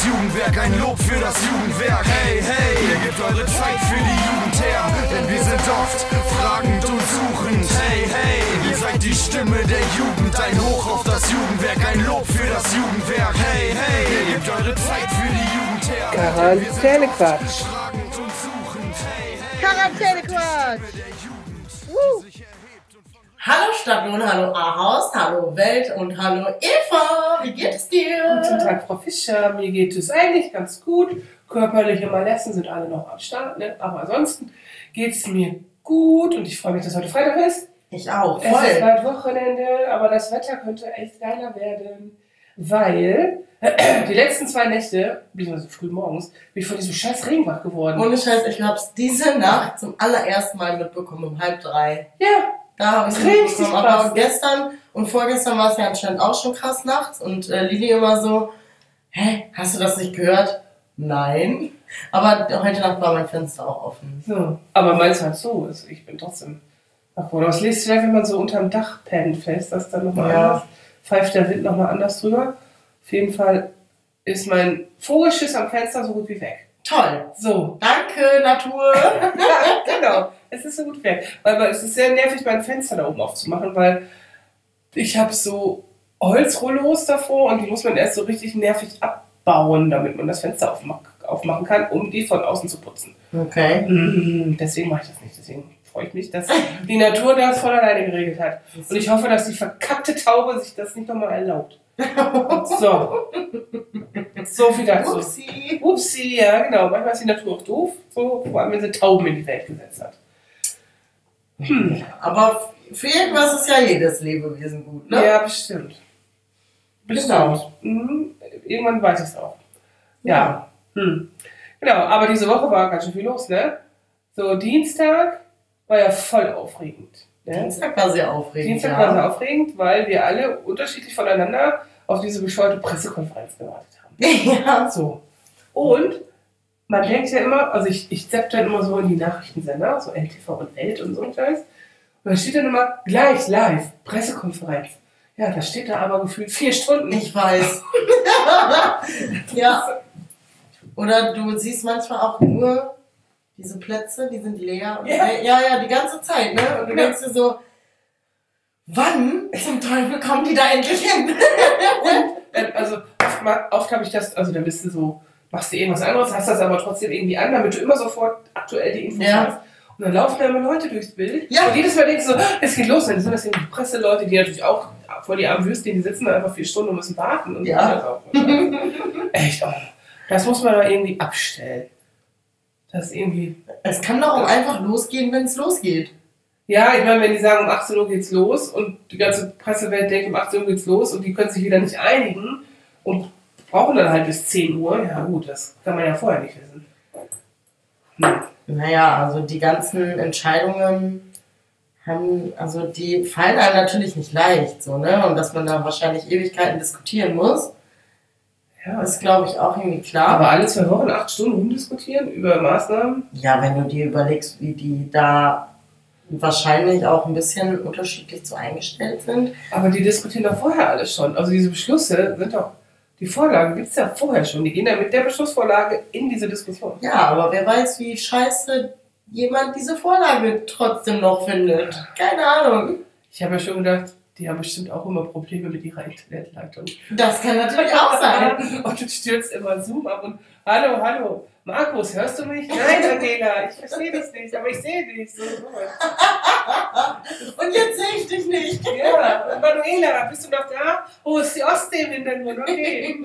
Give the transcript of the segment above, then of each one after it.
Jugendwerk, ein Lob für das Jugendwerk. Hey, hey, ihr gebt eure Zeit für die Jugend her, denn wir sind oft fragend und suchend. Hey, hey, ihr seid die Stimme der Jugend, ein Hoch auf das Jugendwerk, ein Lob für das Jugendwerk. Hey, hey, ihr gebt eure Zeit für die Jugend her. Quarantänequatsch. Quarantänequatsch. Hallo Stadtlohn, hallo Ahaus, hallo Welt und hallo Eva. Wie geht es dir? Guten Tag, Frau Fischer. Mir geht es eigentlich ganz gut. Körperliche Malessen sind alle noch am Start, ne? Aber ansonsten geht es mir gut und ich freue mich, dass heute Freitag ist. Ich auch, Es ist bald Wochenende, aber das Wetter könnte echt geiler werden, weil die letzten 2 Nächte, beziehungsweise früh morgens, bin ich von diesem scheiß Regen wach geworden. Ohne Scheiß, ich hab's diese Nacht zum allerersten Mal mitbekommen, um 2:30. Ja. Da habe ich es Richtig mitbekommen. krass. Aber gestern und vorgestern war es ja anscheinend auch schon krass nachts. Und Lili immer so, hä, hast du das nicht gehört? Nein. Aber heute Nacht war mein Fenster auch offen. So. Aber meins halt so ist. Ich bin trotzdem. Ach, oder was lest du vielleicht, wenn man so unterm Dach pennt fest, dass dann nochmal anders pfeift der Wind nochmal anders drüber. Auf jeden Fall ist mein Vogelschiss am Fenster so gut wie weg. Toll. So. Danke, Natur. Ja, genau. Es ist so gut weg. Weil es ist sehr nervig, mein Fenster da oben aufzumachen, weil ich habe so Holzrollos davor und die muss man erst so richtig nervig abbauen, damit man das Fenster aufmachen kann, um die von außen zu putzen. Okay. Deswegen mache ich das nicht. Deswegen freue ich mich, dass die Natur das von alleine geregelt hat. Und ich hoffe, dass die verkackte Taube sich das nicht nochmal erlaubt. So. So viel dazu. Upsi. Upsi, ja, genau. Manchmal ist die Natur auch doof. So, vor allem, wenn sie Tauben in die Welt gesetzt hat. Aber für irgendwas ist ja jedes Lebewesen gut, ne? Ja, bestimmt. Genau. Irgendwann weiß ich es auch. Ja. Genau, aber diese Woche war ganz schön viel los, ne? So, Dienstag war ja voll aufregend. Ne? Dienstag war sehr aufregend. Dienstag war sehr aufregend, weil wir alle unterschiedlich voneinander auf diese bescheuerte Pressekonferenz gewartet haben. Ja. So. Und man denkt ja immer, also ich zapp dann immer so in die Nachrichtensender, so LTV und Welt und so ein Scheiß. Und da steht dann immer, gleich live, Pressekonferenz. Ja, da steht da aber gefühlt 4 Stunden. Ich weiß. Ja. Oder du siehst manchmal auch nur diese Plätze, die sind leer. Und ja, die ganze Zeit, ne? Und du denkst dir so, wann zum Teufel kommen die da endlich hin? Und, also oft habe ich das, also dann bist du so, machst du irgendwas anderes, hast das aber trotzdem irgendwie an, damit du immer sofort aktuell die Infos hast. Und dann laufen da immer Leute durchs Bild. Ja. Und jedes Mal denkst du so, es geht los. Dann sind das irgendwie Presseleute, die natürlich auch vor die armen Würstchen, die sitzen da einfach 4 Stunden und müssen warten. Und ja. Das auch. Echt, das muss man da irgendwie abstellen. Das ist irgendwie... Es kann doch auch einfach losgehen, wenn es losgeht. Ja, ich meine, wenn die sagen, um 18 Uhr geht's los und die ganze Pressewelt denkt, um 18 Uhr geht's los und die können sich wieder nicht einigen und brauchen dann halt bis 10 Uhr. Ja gut, das kann man ja vorher nicht wissen. Naja, also die ganzen Entscheidungen die fallen einem natürlich nicht leicht, so, ne? Und dass man da wahrscheinlich Ewigkeiten diskutieren muss, ist, glaube ich, auch irgendwie klar. Aber alle 2 Wochen 8 Stunden rumdiskutieren über Maßnahmen? Ja, wenn du dir überlegst, wie die da wahrscheinlich auch ein bisschen unterschiedlich so eingestellt sind. Aber die diskutieren doch vorher alles schon. Also diese Beschlüsse sind doch, die Vorlage gibt es ja vorher schon. Die gehen ja mit der Beschlussvorlage in diese Diskussion. Ja, aber wer weiß, wie scheiße jemand diese Vorlage trotzdem noch findet. Keine Ahnung. Ich habe ja schon gedacht, die haben bestimmt auch immer Probleme mit ihrer Internetleitung. Das kann natürlich auch sein. Und du stürzt immer Zoom ab und hallo, Markus, hörst du mich? Nein, Angela, ich verstehe dich nicht, aber ich sehe dich. So. Und jetzt sehe ich dich nicht. Ja, und Manuela, bist du noch da? Oh, ist die Ostsee im Hintergrund, okay.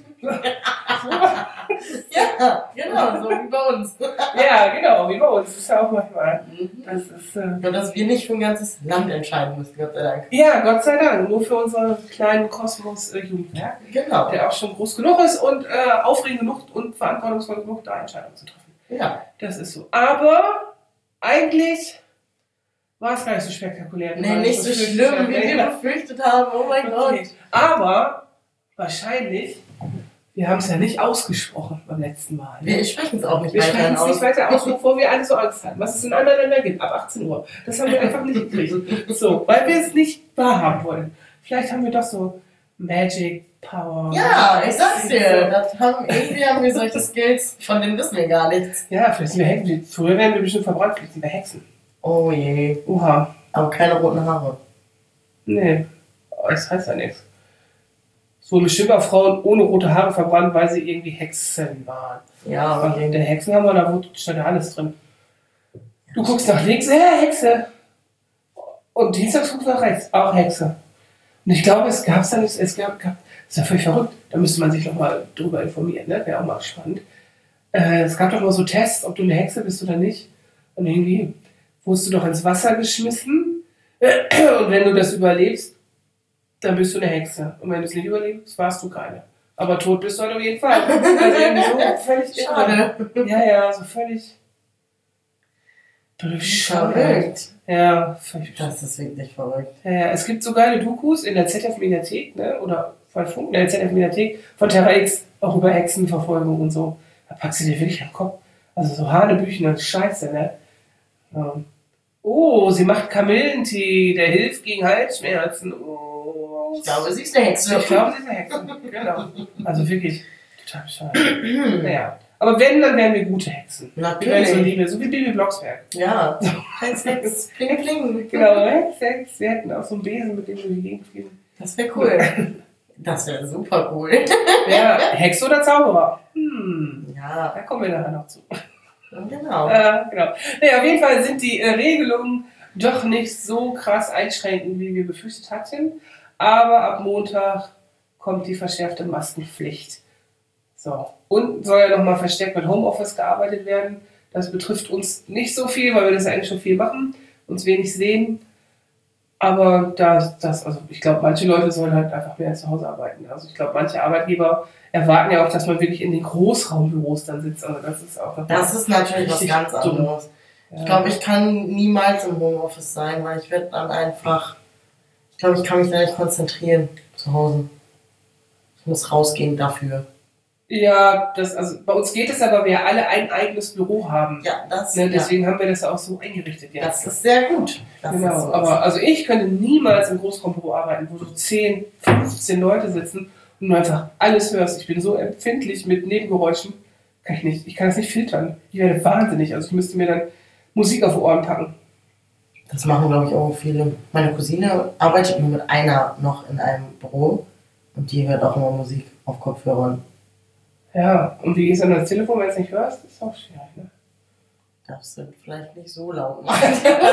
Ja, genau, so wie bei uns. Ja, genau, wie bei uns. Das ist ja auch manchmal. Das ist, dass wir nicht für ein ganzes Land entscheiden müssen, Gott sei Dank. Ja, Gott sei Dank. Nur für unseren kleinen Kosmos-Jugendwerk. Genau. Der auch schon groß genug ist und aufregend genug und verantwortungsvoll genug, da Entscheidungen zu treffen. Ja. Das ist so. Aber eigentlich war es gar nicht so spektakulär. Nee, nicht so schlimm, wie wir befürchtet haben. Oh mein Gott. Aber wahrscheinlich, wir haben es ja nicht ausgesprochen beim letzten Mal. Wir sprechen es auch nicht wir weiter aus. Wir sprechen es nicht weiter aus, bevor wir alle so Angst hatten. Was es in anderen Ländern gibt, ab 18 Uhr. Das haben wir einfach nicht gekriegt. So, weil wir es nicht wahrhaben wollen. Vielleicht haben wir doch so Magic Power. Ja, ich sag's dir. Irgendwie haben wir solche Skills, von denen wissen wir gar nichts. Ja, vielleicht sind wir Hexen. Früher wären wir bestimmt verbrannt, vielleicht sind wir Hexen. Oh je. Oha. Aber keine roten Haare. Nee, das heißt ja nichts. So bestimmt auch Frauen ohne rote Haare verbrannt, weil sie irgendwie Hexen waren. Ja, aber in der Hexenhammer, da stand ja alles drin. Du guckst nach links, Hexe. Und dienstags guckst du nach rechts, auch Hexe. Und ich glaube, es gab da nicht, das ist ja völlig verrückt. Da müsste man sich nochmal drüber informieren, ne? Wäre auch mal spannend. Es gab doch mal so Tests, ob du eine Hexe bist oder nicht. Und irgendwie wurdest du doch ins Wasser geschmissen. Und wenn du das überlebst, dann bist du eine Hexe. Und wenn du es nicht überlebst, warst du keine. Aber tot bist du halt auf jeden Fall. Also irgendwie so völlig schade. Ja, so völlig verrückt. Ja, völlig. Das ist wirklich verrückt. Ja, es gibt so geile Dokus in der ZDF-Mediathek, ne? Oder von Funk, in der ZDF-Mediathek von Terra X, auch über Hexenverfolgung und so. Da packst du dir wirklich am Kopf. Also so Hanebüchen und Scheiße, ne? Oh, sie macht Kamillentee, der hilft gegen Halsschmerzen. Oh. Ich glaube, sie ist eine Hexe. Ich glaube, sie ist eine Hexe, genau. Also wirklich total bescheuert. Naja. Aber wenn, dann wären wir gute Hexen. Natürlich. So wie Bibi Blocksberg. Ja. Hex, Pling, Pling. Genau, Hex. Wir hätten auch so einen Besen, mit dem wir die Gegend fliegen. Das wäre cool. Das wäre super cool. Ja, Hex oder Zauberer? Ja. Da kommen wir nachher noch zu. Genau. Genau. Naja, auf jeden Fall sind die Regelungen doch nicht so krass einschränkend, wie wir befürchtet hatten. Aber ab Montag kommt die verschärfte Maskenpflicht. So. Und soll ja nochmal verstärkt mit Homeoffice gearbeitet werden. Das betrifft uns nicht so viel, weil wir das eigentlich schon viel machen, uns wenig sehen. Aber also ich glaube, manche Leute sollen halt einfach mehr zu Hause arbeiten. Also ich glaube, manche Arbeitgeber erwarten ja auch, dass man wirklich in den Großraumbüros dann sitzt. Also das ist auch das ist natürlich was ganz anderes. Ja. Ich glaube, ich kann niemals im Homeoffice sein, weil ich werde dann einfach, ich glaube, ich kann mich da nicht konzentrieren zu Hause. Ich muss rausgehen dafür. Ja, also bei uns geht es aber, wir alle ein eigenes Büro haben. Ja, deswegen haben wir das auch so eingerichtet jetzt. Das ist sehr gut. Genau, so aber also ich könnte niemals im Großraumbüro arbeiten, wo so 10, 15 Leute sitzen und du einfach alles hörst. Ich bin so empfindlich mit Nebengeräuschen, kann ich nicht. Ich kann das nicht filtern. Ich werde wahnsinnig. Also ich müsste mir dann Musik auf die Ohren packen. Das machen, glaube ich, auch viele. Meine Cousine arbeitet nur mit einer noch in einem Büro und die hört auch immer Musik auf Kopfhörern. Ja, und wie gehst du dann das Telefon, wenn du es nicht hörst? Das ist auch schwierig, ne? Darfst du vielleicht nicht so laut machen.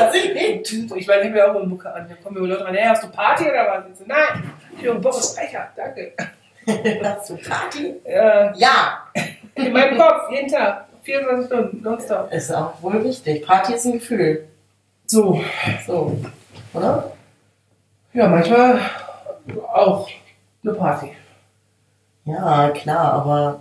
Ich meine, ich habe ja auch einen Mucke an. Da kommen mir Leute rein, hey, hast du Party oder was? Ich so, nein, ich höre Boris Becher, danke. Hast du Party? Ja. In meinem Kopf, jeden Tag, 24 Stunden, nonstop. Ist auch wohl wichtig. Party ist ein Gefühl. So, oder? Ja, manchmal auch eine Party. Ja, klar, aber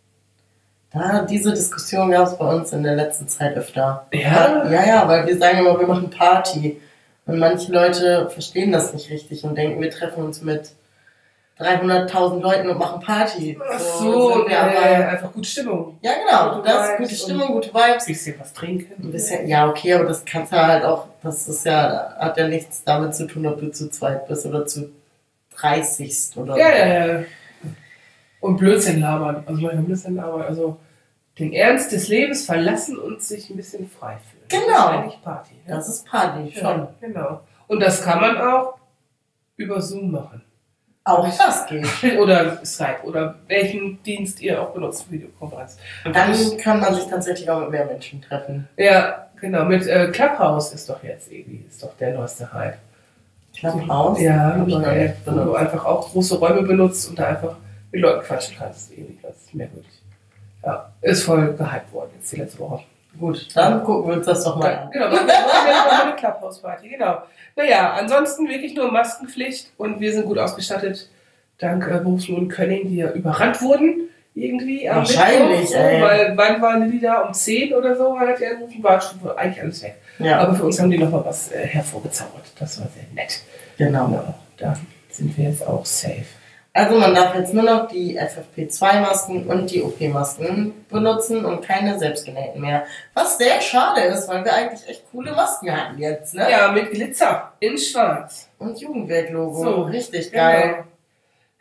diese Diskussion gab es bei uns in der letzten Zeit öfter. Ja? Ja, weil wir sagen immer, wir machen Party. Und manche Leute verstehen das nicht richtig und denken, wir treffen uns mit 300.000 Leuten und machen Party. Ach so, einfach gute Stimmung. Ja, genau. Gute Stimmung, gute Vibes. Ein bisschen was trinken. Ein bisschen, ja, okay, aber das kannst du halt auch, hat ja nichts damit zu tun, ob du zu zweit bist oder zu 30. oder ja. Und Blödsinn labern. Also manchmal Blödsinn labern. Also den Ernst des Lebens verlassen und sich ein bisschen frei fühlen. Genau. Das ist eigentlich Party. Ne? Das ist Party, schon. Ja, genau. Und das kann man auch über Zoom machen. Auch das geht. Oder Skype oder welchen Dienst ihr auch benutzt, Videokonferenz. Dann kann man sich tatsächlich auch mit mehr Menschen treffen. Ja, genau. Mit Clubhouse ist doch der neueste Hype. Clubhouse? Ja, wo du einfach auch große Räume benutzt und da einfach mit Leuten quatschen kannst. Irgendwie, das ist merkwürdig. Ja, ist voll gehypt worden jetzt die letzte Woche. Gut, dann gucken wir uns das doch mal an. Genau, machen wir eine Clubhouse-Party, genau. Naja, ansonsten wirklich nur Maskenpflicht und wir sind gut ausgestattet. Dank Berufslohn Könning, die ja überrannt wurden irgendwie. Wahrscheinlich, ey. Weil wann waren die da? Um 10 oder so hat er angerufen, war schon eigentlich alles weg. Ja. Aber für uns haben die nochmal was hervorgezaubert. Das war sehr nett. Genau. Da sind wir jetzt auch safe. Also man darf jetzt nur noch die FFP2-Masken und die OP-Masken benutzen und keine selbstgenähten mehr. Was sehr schade ist, weil wir eigentlich echt coole Masken hatten jetzt, ne? Ja, mit Glitzer in schwarz. Und Jugendwerk-Logo. So, richtig geil.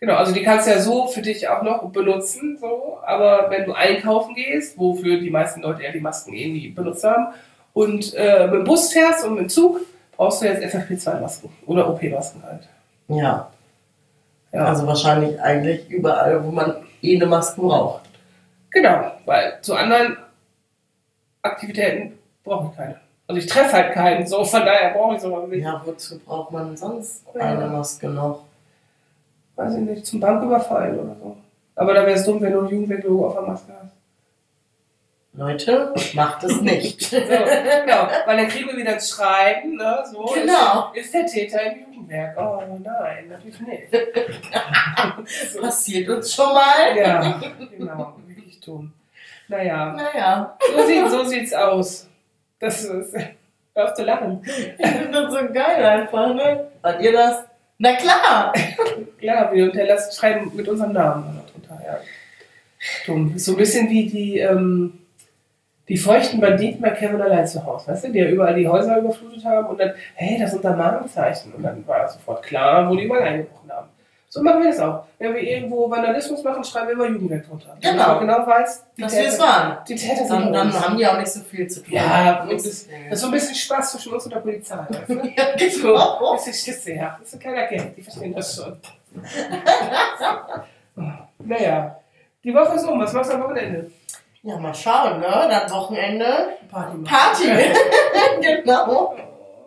Genau, also die kannst du ja so für dich auch noch benutzen, so. Aber wenn du einkaufen gehst, wofür die meisten Leute ja die Masken irgendwie benutzt haben, und mit dem Bus fährst und mit dem Zug, brauchst du jetzt FFP2-Masken oder OP-Masken halt. Ja. Also wahrscheinlich eigentlich überall, wo man eine Maske braucht. Genau, weil zu anderen Aktivitäten brauche ich keine. Also ich treffe halt keinen, so von daher brauche ich sowas nicht. Ja, wozu braucht man sonst eine Maske noch? Weiß ich nicht, zum Banküberfallen oder so. Aber da wäre es dumm, wenn du ein Jugendweg-Logo auf der Maske hast. Leute, macht es nicht. So, genau, weil dann kriegen wir wieder ein Schreiben, ne? So, genau. Ist der Täter im Jugendwerk? Oh nein, natürlich nicht. So. Passiert uns schon mal. Ja, genau, wirklich dumm. Naja. So sieht's aus. Das ist. Hör auf zu lachen. Ich finde das so geil einfach, ne? Fand ihr das? Na klar! Klar, wir unterlassen Schreiben mit unserem Namen drunter, ja. Dumm. So ein bisschen wie die feuchten Banditen bei Kevin allein zu Hause, weißt du, die ja überall die Häuser überflutet haben und dann, hey, das sind da Markenzeichen. Und dann war sofort klar, wo die überall eingebrochen haben. So machen wir das auch. Wenn wir irgendwo Vandalismus machen, schreiben wir immer Jugendwerk drunter. Genau. Wenn man genau weiß, dass wir es waren. Die Täter sind dann haben die auch nicht so viel zu tun. Ja, das ist so ein bisschen Spaß zwischen uns und der Polizei. Weißt du? Ja, genau. Ein bisschen Schisse, ja. Das ist ein kleiner Geld, die verstehen das schon. Naja, die Woche ist um. Was machst du am Wochenende? Ja, mal schauen, ne? Dann Wochenende. Party. Genau.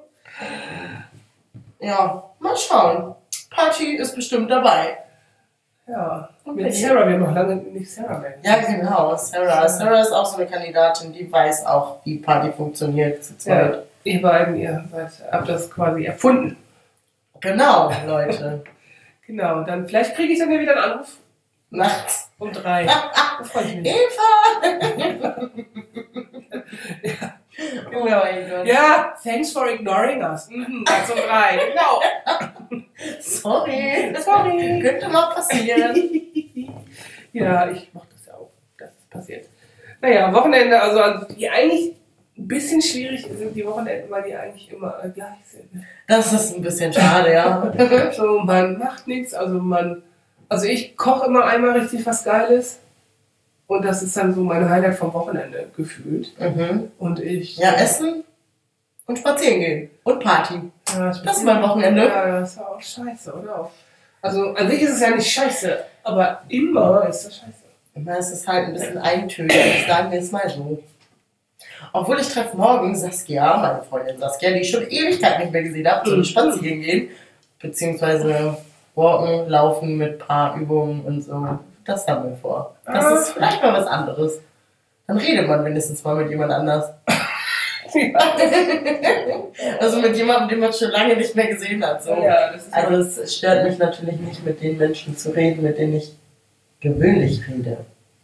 Ja, mal schauen. Party ist bestimmt dabei. Ja, mit Sarah, wir haben noch lange nicht Sarah mehr. Ja, genau, Sarah. Sarah ist auch so eine Kandidatin, die weiß auch, wie Party funktioniert zu zweit. Ja, ihr beiden, ihr habt das quasi erfunden. Genau, Leute. Genau, dann vielleicht kriege ich dann ja wieder einen Anruf. Nachts. Um 3. Da freue ich mich. Eva! Ja. Oh mein Gott. Ja, thanks for ignoring us. Nachts um 3. Genau. Sorry. Könnte mal passieren. Ja, ich mach das ja auch. Das passiert. Naja, Wochenende, also die eigentlich ein bisschen schwierig sind die Wochenenden, weil die eigentlich immer gleich sind. Das ist ein bisschen schade, ja. So, man macht nichts, also ich koche immer einmal richtig was Geiles und das ist dann so mein Highlight vom Wochenende gefühlt. Mhm. Und ich... Ja, essen und spazieren gehen und Party. Ja, das ist mein Wochenende. Ja, das ist auch scheiße, oder? Also an sich ist es ja nicht scheiße, aber immer ist das scheiße. Immer ist es halt ein bisschen eintönig, sagen wir es mal so. Obwohl ich treffe morgen Saskia, meine Freundin Saskia, die ich schon Ewigkeit nicht mehr gesehen habe, zum Spazieren gehen, beziehungsweise walken, laufen mit Paarübungen und so. Das haben wir vor. Das ist vielleicht mal was anderes. Dann redet man mindestens mal mit jemand anders. Ja. Also mit jemandem, den man schon lange nicht mehr gesehen hat. So. Ja, das ist also es stört mich natürlich nicht, mit den Menschen zu reden, mit denen ich gewöhnlich rede.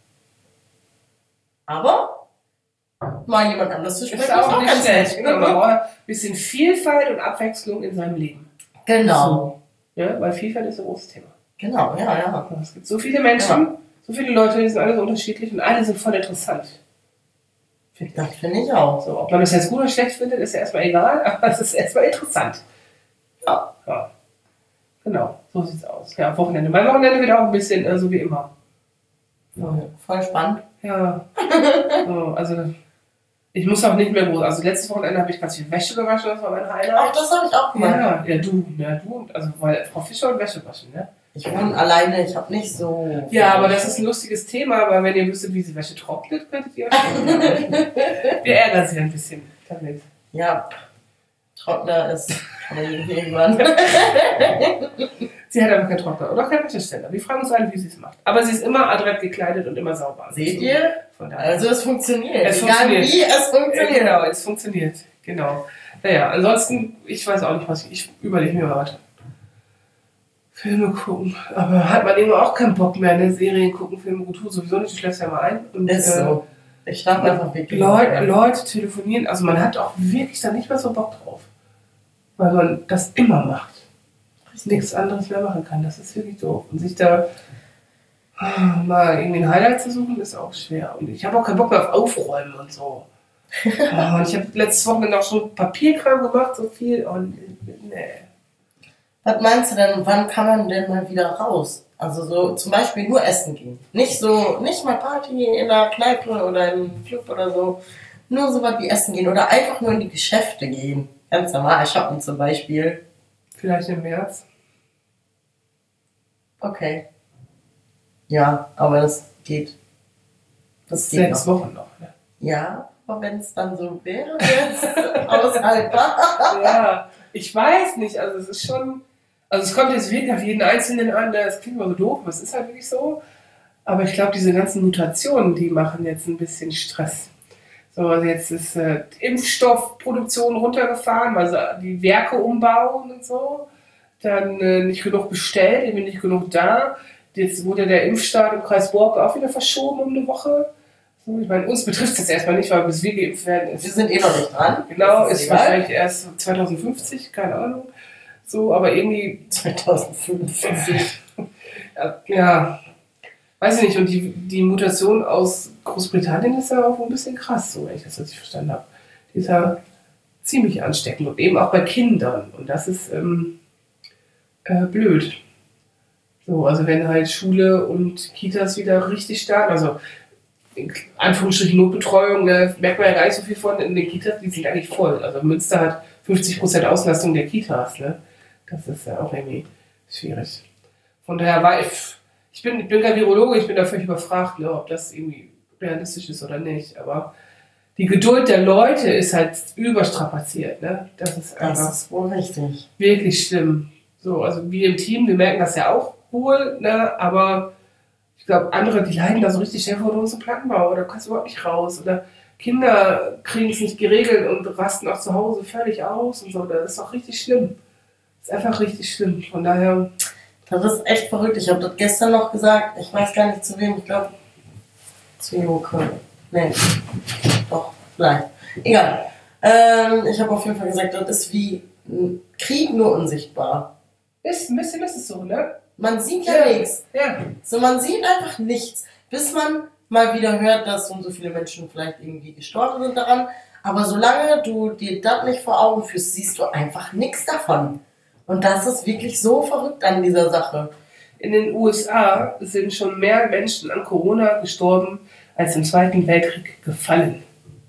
Aber mal jemand anders zu sprechen ist auch nicht schlecht. Genau. Man braucht ein bisschen Vielfalt und Abwechslung in seinem Leben. Genau. So. Ja, weil Vielfalt ist ein großes Thema. Genau, ja. Es gibt so viele Menschen, so viele Leute, die sind alle so unterschiedlich und alle sind voll interessant. Das finde ich auch. So, ob man das jetzt gut oder schlecht findet, ist ja erstmal egal, aber es ist erstmal interessant. Ja. Genau, so sieht's aus. Ja, Wochenende. Mein Wochenende wird auch ein bisschen so wie immer. So. Voll spannend. Ja. So, also ich muss auch nicht mehr groß. Also letztes Wochenende habe ich ganz viel Wäsche gewaschen, das war mein Highlight. Ach, das habe ich auch gemacht. Ja, du. Also weil Frau Fischer und Wäsche waschen, ne? Ich wohne alleine, ich habe nicht so... Ja, aber das ist ein lustiges Thema, weil wenn ihr wüsstet, wie sie Wäsche trocknet, könntet ihr wir ärgern sie ein bisschen damit. Ja, Trockner ist irgendwann. Sie hat aber keinen Trockner oder keinen Wäscheständer. Wir fragen uns alle, wie sie es macht. Aber sie ist immer adrett gekleidet und immer sauber. Seht ihr? Also es funktioniert. Es funktioniert. Wie, es funktioniert. Genau, es funktioniert. Genau. Naja, ansonsten, ich weiß auch nicht, was ich überlege mir heute. Filme gucken. Aber hat man irgendwo auch keinen Bock mehr, ne? Serien gucken, Filme gucken, tut sowieso nicht, du schläfst ja mal ein. Und, ist so. Ich schlafe einfach wirklich. Leute telefonieren, also man hat auch wirklich da nicht mehr so Bock drauf. Weil man das immer macht. Nichts anderes mehr machen kann. Das ist wirklich doof. Und sich da mal irgendwie ein Highlight zu suchen, ist auch schwer. Und ich habe auch keinen Bock mehr auf Aufräumen und so. Und ich habe letztes Wochenende auch schon Papierkram gemacht, so viel. Und nee. Was meinst du denn, wann kann man denn mal wieder raus? Also so zum Beispiel nur essen gehen. Nicht mal Party in der Kneipe oder im Club oder so. Nur so was wie essen gehen oder einfach nur in die Geschäfte gehen. Ganz normal shoppen zum Beispiel. Vielleicht im März. Okay. Ja, aber das geht. Das geht 6 Wochen noch, ne? Ja, aber wenn es dann so wäre, jetzt aushaltbar. Ja, ich weiß nicht, also es ist schon, also es kommt jetzt wirklich auf jeden Einzelnen an, das klingt immer so doof, aber es ist halt wirklich so. Aber ich glaube, diese ganzen Mutationen, die machen jetzt ein bisschen Stress. So, also jetzt ist Impfstoffproduktion runtergefahren, also die Werke umbauen und so. Dann nicht genug bestellt, irgendwie nicht genug da. Jetzt wurde der Impfstart im Kreis Borke auch wieder verschoben um eine Woche. So, ich meine, uns betrifft es jetzt erstmal nicht, weil bis wir geimpft werden ist. Wir sind eh noch nicht dran. Genau, ist wahrscheinlich erst 2050, keine Ahnung. So, aber irgendwie 2050. Ja, weiß ich nicht. Und die Mutation aus Großbritannien ist ja auch ein bisschen krass, so wenn ich das richtig verstanden habe. Die ist ja ziemlich ansteckend und eben auch bei Kindern. Und das ist blöd. So, also wenn halt Schule und Kitas wieder richtig starten, also in Anführungsstrichen Notbetreuung, merkt man ja gar nicht so viel von in den Kitas, die sind eigentlich voll. Also Münster hat 50% Auslastung der Kitas, ne? Das ist ja auch irgendwie schwierig. Von daher war ich bin kein Virologe, ich bin da völlig überfragt, ne, ob das irgendwie realistisch ist oder nicht. Aber die Geduld der Leute ist halt überstrapaziert, ne? Das ist wohl richtig. Wirklich schlimm. So, also wir im Team, wir merken das ja auch wohl, ne? Aber ich glaube, andere, die leiden da so richtig schnell vor uns im Plattenbau oder kannst du überhaupt nicht raus. Oder Kinder kriegen es nicht geregelt und rasten auch zu Hause völlig aus und so. Das ist auch richtig schlimm. Das ist einfach richtig schlimm. Von daher. Das ist echt verrückt. Ich habe das gestern noch gesagt. Ich weiß gar nicht zu wem. Ich glaube, zu Joko. Nee. Doch, vielleicht. Egal. Ich habe auf jeden Fall gesagt, das ist wie ein Krieg, nur unsichtbar. Ist ein bisschen ist es so, ne? Man sieht ja nichts. Ja. So, man sieht einfach nichts. Bis man mal wieder hört, dass so viele Menschen vielleicht irgendwie gestorben sind daran. Aber solange du dir das nicht vor Augen führst, siehst du einfach nichts davon. Und das ist wirklich so verrückt an dieser Sache. In den USA sind schon mehr Menschen an Corona gestorben, als im Zweiten Weltkrieg gefallen.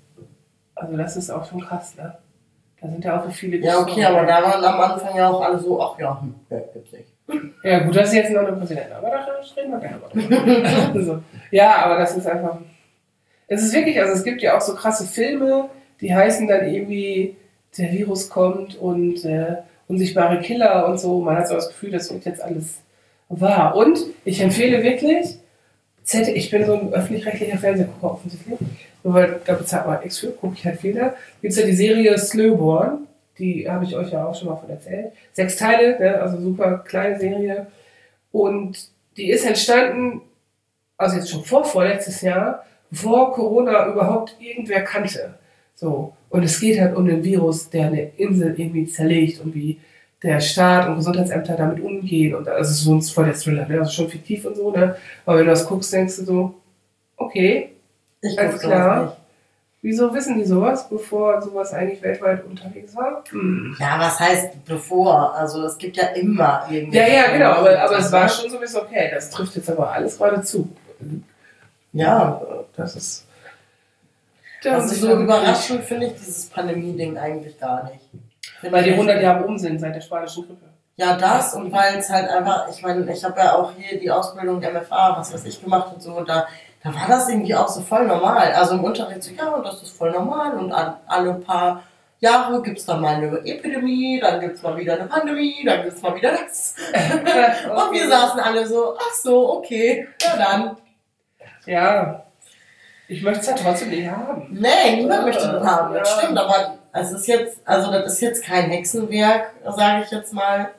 Also das ist auch schon krass, ne? Da sind ja auch so viele gestorben. Ja, okay, aber da waren am Anfang ja auch alle so, ach ja, gibt's nicht. Ja gut, das ist jetzt noch ein Präsident, aber da reden wir gerne mal. So. Ja, aber das ist einfach... Es ist wirklich, also es gibt ja auch so krasse Filme, die heißen dann irgendwie, der Virus kommt und unsichtbare Killer und so. Man hat so das Gefühl, das wird jetzt alles wahr. Und ich empfehle wirklich, ich bin so ein öffentlich-rechtlicher Fernsehgucker offensichtlich, weil da bezahlt man nichts für, gucke ich halt viel da. Gibt es ja die Serie Slowborn, die habe ich euch ja auch schon mal von erzählt. 6 Teile, ne? Also super kleine Serie. Und die ist entstanden, also jetzt schon vorletztes Jahr, bevor Corona überhaupt irgendwer kannte. So. Und es geht halt um den Virus, der eine Insel irgendwie zerlegt und wie der Staat und Gesundheitsämter damit umgehen. Und also so ist voll der Thriller, ne? Also schon fiktiv und so, ne? Aber wenn du das guckst, denkst du so, okay, alles klar. Wieso wissen die sowas, bevor sowas eigentlich weltweit unterwegs war? Ja, was heißt bevor? Also es gibt ja immer irgendwie. Ja, genau, aber es war schon so ein bisschen okay. Das trifft jetzt aber alles gerade zu. Ja, das ist... Also so überraschend finde ich dieses Pandemie-Ding eigentlich gar nicht. Weil die 100 Jahre um sind seit der spanischen Grippe. Ja, das und weil es halt einfach, ich meine, ich habe ja auch hier die Ausbildung MFA, was weiß ich, gemacht und so und da war das irgendwie auch so voll normal. Also im Unterricht so, ja, und das ist voll normal und alle paar Jahre gibt es dann mal eine Epidemie, dann gibt es mal wieder eine Pandemie, dann gibt es mal wieder das. Okay. Und wir saßen alle so, ach so, okay, ja dann. Ja, ich möchte es ja trotzdem nicht haben. Nee, niemand möchte das haben, das stimmt, aber das ist jetzt kein Hexenwerk, sage ich jetzt mal.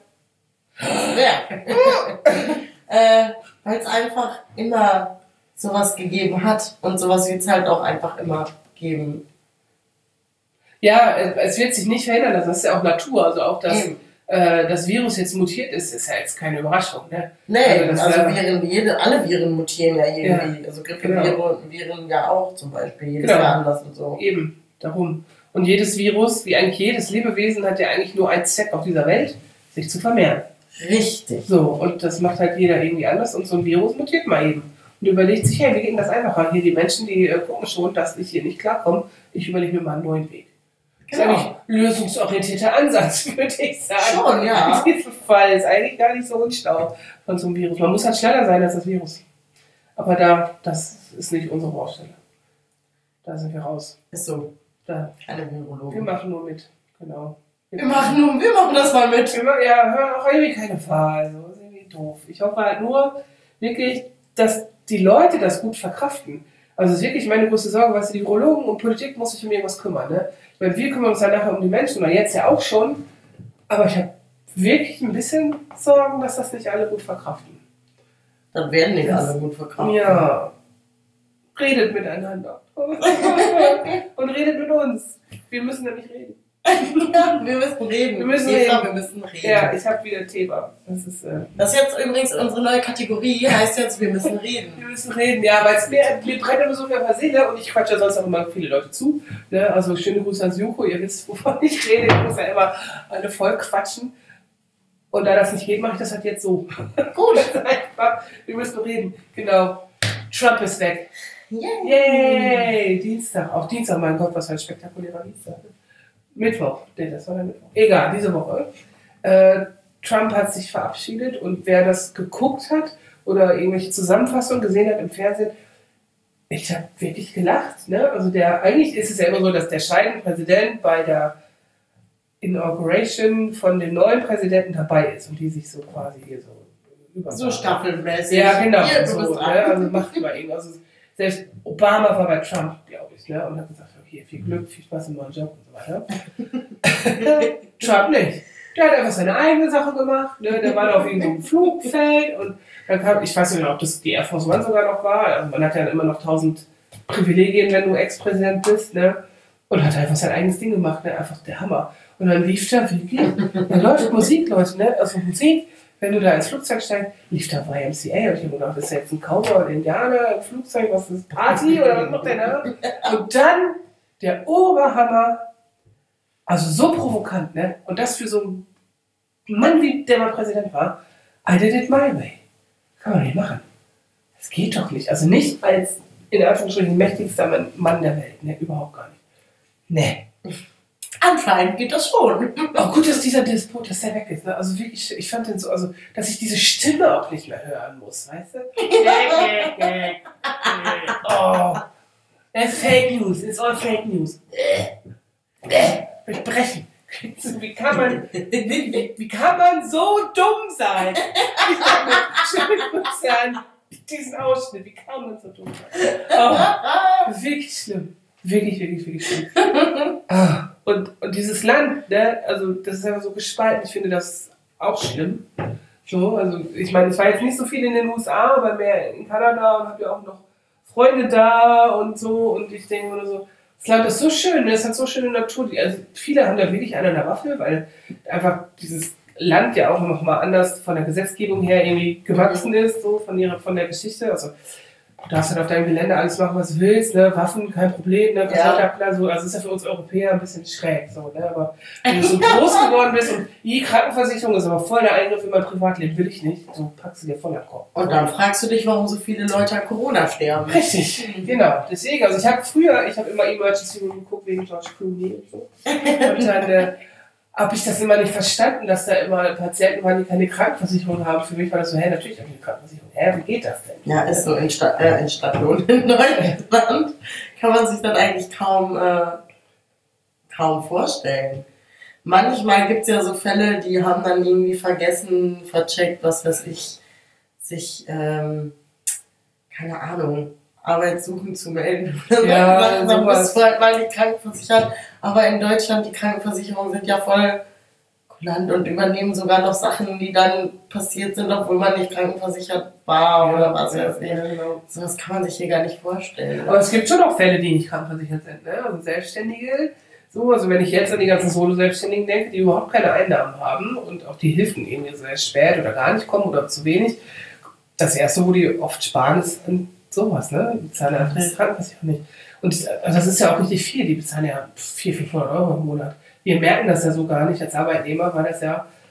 Weil es einfach immer sowas gegeben hat und sowas wird es halt auch einfach immer geben. Ja, es wird sich nicht verändern, das ist ja auch Natur, also auch das Virus jetzt mutiert ist ja jetzt keine Überraschung. Ne? Nee, alle Viren mutieren ja irgendwie, also Grippeviren ja auch zum Beispiel, jedes Jahr anders und so. Eben, darum. Und jedes Virus, wie eigentlich jedes Lebewesen, hat ja eigentlich nur einen Zweck auf dieser Welt, sich zu vermehren. Richtig. So, und das macht halt jeder irgendwie anders und so ein Virus mutiert mal eben. Und überlegt sich, hey, wie geht denn das einfacher? Hier die Menschen, die gucken schon, dass ich hier nicht klarkomme. Ich überlege mir mal einen neuen Weg. Das ist eigentlich ein lösungsorientierter Ansatz, würde ich sagen. Schon, ja. In diesem Fall ist eigentlich gar nicht so unschlau von so einem Virus. Man muss halt schneller sein als das Virus. Aber das ist nicht unsere Baustelle. Da sind wir raus. Ist so. Da. Keine Virologen. Wir machen nur mit. Genau. Wir machen das mal mit. Ja, hören auch irgendwie keine Wahl. Also, das ist irgendwie doof. Ich hoffe halt nur wirklich, dass die Leute das gut verkraften. Also es ist wirklich meine größte Sorge, weißt du, die Virologen und Politik muss sich um irgendwas kümmern. Ne? Weil wir kümmern uns ja nachher um die Menschen, oder jetzt ja auch schon. Aber ich habe wirklich ein bisschen Sorgen, dass das nicht alle gut verkraften. Dann werden nicht alle gut verkraften. Ja. Redet miteinander. Und redet mit uns. Wir müssen nämlich reden. Ja, wir müssen reden. Wir müssen reden. Ja, ich habe wieder Thema. Das ist jetzt übrigens unsere neue Kategorie, heißt jetzt, wir müssen reden. Wir müssen reden, ja, weil es mir brennt immer so viel auf der Seele und ich quatsche ja sonst auch immer viele Leute zu. Ne? Also schöne Grüße an Juko, ihr wisst, wovon ich rede. Ich muss ja immer alle voll quatschen. Und da das nicht geht, mache ich das halt jetzt so. Gut, einfach. Wir müssen reden. Genau. Trump ist weg. Yay! Dienstag. Auch Dienstag, mein Gott, was für ein spektakulärer Dienstag. Mittwoch, das war der Mittwoch. Egal, diese Woche. Trump hat sich verabschiedet und wer das geguckt hat oder irgendwelche Zusammenfassungen gesehen hat im Fernsehen, ich habe wirklich gelacht. Ne? Also eigentlich ist es ja immer so, dass der scheidende Präsident bei der Inauguration von dem neuen Präsidenten dabei ist und die sich so quasi hier so über. So staffelmäßig. Ja, genau. Hier, so, ne? Also macht immer irgendwas. Also selbst Obama war bei Trump, glaube ich, ne? Und hat gesagt, okay, viel Glück, viel Spaß im neuen Job und so weiter. Trump nicht. Der hat einfach seine eigene Sache gemacht, ne? Der war da auf irgendeinem Flugfeld und dann kam, ich weiß nicht, ob das die Air Force One sogar noch war, also man hat ja immer noch 1000 Privilegien, wenn du Ex-Präsident bist, ne? Und hat einfach sein eigenes Ding gemacht, ne? Einfach der Hammer. Und dann lief da, wie geht? Dann läuft Musik, Leute, ne? Also Musik, wenn du da ins Flugzeug steigst, lief da YMCA und ich habe gedacht, ist jetzt ein Cowboy oder Indianer im Flugzeug, was ist Party oder was macht der da? Und dann der Oberhammer, also so provokant, ne? Und das für so einen Mann, wie der mal Präsident war, I did it my way. Kann man nicht machen. Das geht doch nicht. Also nicht als, in Anführungsstrichen, mächtigster Mann der Welt, ne? Überhaupt gar nicht. Ne. Anscheinend geht das schon. Auch gut, dass dieser Despot, dass der weg ist. Ne? Also wirklich, ich fand den so, also, dass ich diese Stimme auch nicht mehr hören muss, weißt du? Oh. It's Fake News, it's all Fake News. Durchbrechen. Wie kann man so dumm sein? Ich dachte, schöne Grüße an diesen Ausschnitt. Wie kann man so dumm sein? Oh, wirklich schlimm. Wirklich, wirklich, wirklich schlimm. Ah. Und dieses Land, ne, also das ist einfach so gespalten, ich finde das auch schlimm. So, also ich meine, ich war jetzt nicht so viel in den USA, aber mehr in Kanada und habe ja auch noch Freunde da und so und ich denke nur so, das Land ist so schön, ne, es hat so schöne Natur, also viele haben da wirklich einen an der Waffe, weil einfach dieses Land ja auch nochmal anders von der Gesetzgebung her irgendwie gewachsen ist, so von der Geschichte, also du darfst halt auf deinem Gelände alles machen, was du willst, ne? Waffen, kein Problem, ne? Ja. So, also ist ja für uns Europäer ein bisschen schräg, so, ne? Aber wenn du so groß geworden bist und die Krankenversicherung ist aber voll der Eingriff in mein Privatleben, will ich nicht, so packst du dir voll am Kopf. Und dann fragst du dich, warum so viele Leute an Corona sterben. Richtig, genau. Deswegen, also ich habe immer Emergency Room geguckt wegen George Clooney und so. Und dann habe ich das immer nicht verstanden, dass da immer Patienten waren, die keine Krankenversicherung haben. Für mich war das so, natürlich habe ich eine Krankenversicherung. Wie geht das denn? Ja, ist so in Stadtlohn in Deutschland kann man sich das eigentlich kaum vorstellen. Manchmal gibt es ja so Fälle, die haben dann irgendwie vergessen, vercheckt, was weiß ich, sich, keine Ahnung, Arbeit suchen zu melden. Ja, dann bist du halt mal nicht krankenversichert. Aber in Deutschland, die Krankenversicherungen sind ja voll kulant und übernehmen sogar noch Sachen, die dann passiert sind, obwohl man nicht krankenversichert war oder was weiß ich. Genau. So was kann man sich hier gar nicht vorstellen. Aber es gibt schon auch Fälle, die nicht krankenversichert sind. Ne? Also Selbstständige, so, also wenn ich jetzt an die ganzen Solo-Selbstständigen denke, die überhaupt keine Einnahmen haben und auch die Hilfen irgendwie sehr spät oder gar nicht kommen oder zu wenig. Das Erste, wo die oft sparen, ist sowas, ne? Die bezahlen einfach das Krankenversicherung nicht. Und das ist ja auch richtig viel. Die bezahlen ja 400-500 € im Monat. Wir merken das ja so gar nicht als Arbeitnehmer, weil das ja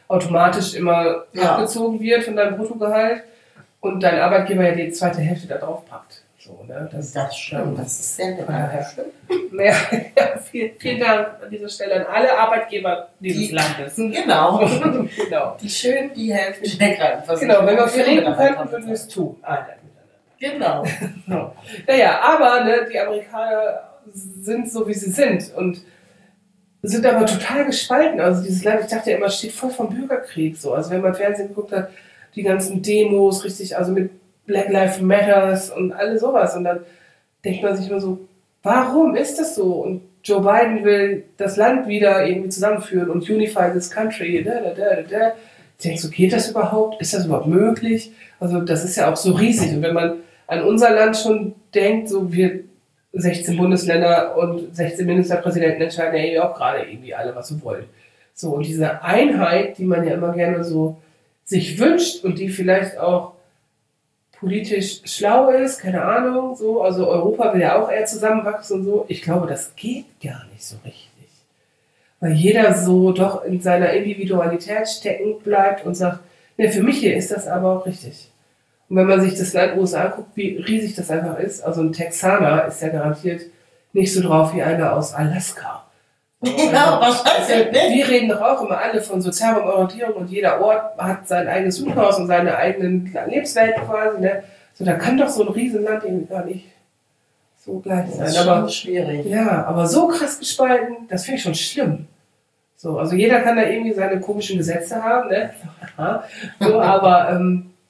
automatisch immer abgezogen wird von deinem Bruttogehalt und dein Arbeitgeber ja die zweite Hälfte da drauf packt. So, ne? Das stimmt, das ist sehr nett. Ja, vielen Dank an dieser Stelle an alle Arbeitgeber dieses Landes. Genau. Genau. Die schön die Hälfte stecken. Genau, wenn wir viel reden könnten, würden wir es tun. Genau. Naja, aber ne, die Amerikaner sind so, wie sie sind und sind aber total gespalten. Also dieses Land, ich dachte ja immer, steht voll vom Bürgerkrieg. So. Also wenn man Fernsehen geguckt hat, die ganzen Demos, richtig, also mit Black Lives Matters und alles sowas. Und dann denkt man sich immer so, warum ist das so? Und Joe Biden will das Land wieder irgendwie zusammenführen und unify this country. Ich denke so, geht das überhaupt? Ist das überhaupt möglich? Also das ist ja auch so riesig. Und wenn man an unser Land schon denkt, so wir 16 Bundesländer und 16 Ministerpräsidenten entscheiden ja eben auch gerade irgendwie alle, was sie wollen. So, und diese Einheit, die man ja immer gerne so sich wünscht und die vielleicht auch politisch schlau ist, keine Ahnung, so, also Europa will ja auch eher zusammenwachsen und so. Ich glaube, das geht gar nicht so richtig. Weil jeder so doch in seiner Individualität stecken bleibt und sagt, ne, für mich hier ist das aber auch richtig. Und wenn man sich das Land USA anguckt, wie riesig das einfach ist, also ein Texaner ist ja garantiert nicht so drauf wie einer aus Alaska. Ja, wahrscheinlich nicht. Wir reden doch auch immer alle von sozialer Orientierung und jeder Ort hat sein eigenes Jugendhaus und seine eigenen Lebenswelten quasi. Ne? So, da kann doch so ein Riesenland irgendwie gar nicht so gleich sein. Das ist schon schwierig. Ja, aber so krass gespalten, das finde ich schon schlimm. So, also jeder kann da irgendwie seine komischen Gesetze haben, ne? So, aber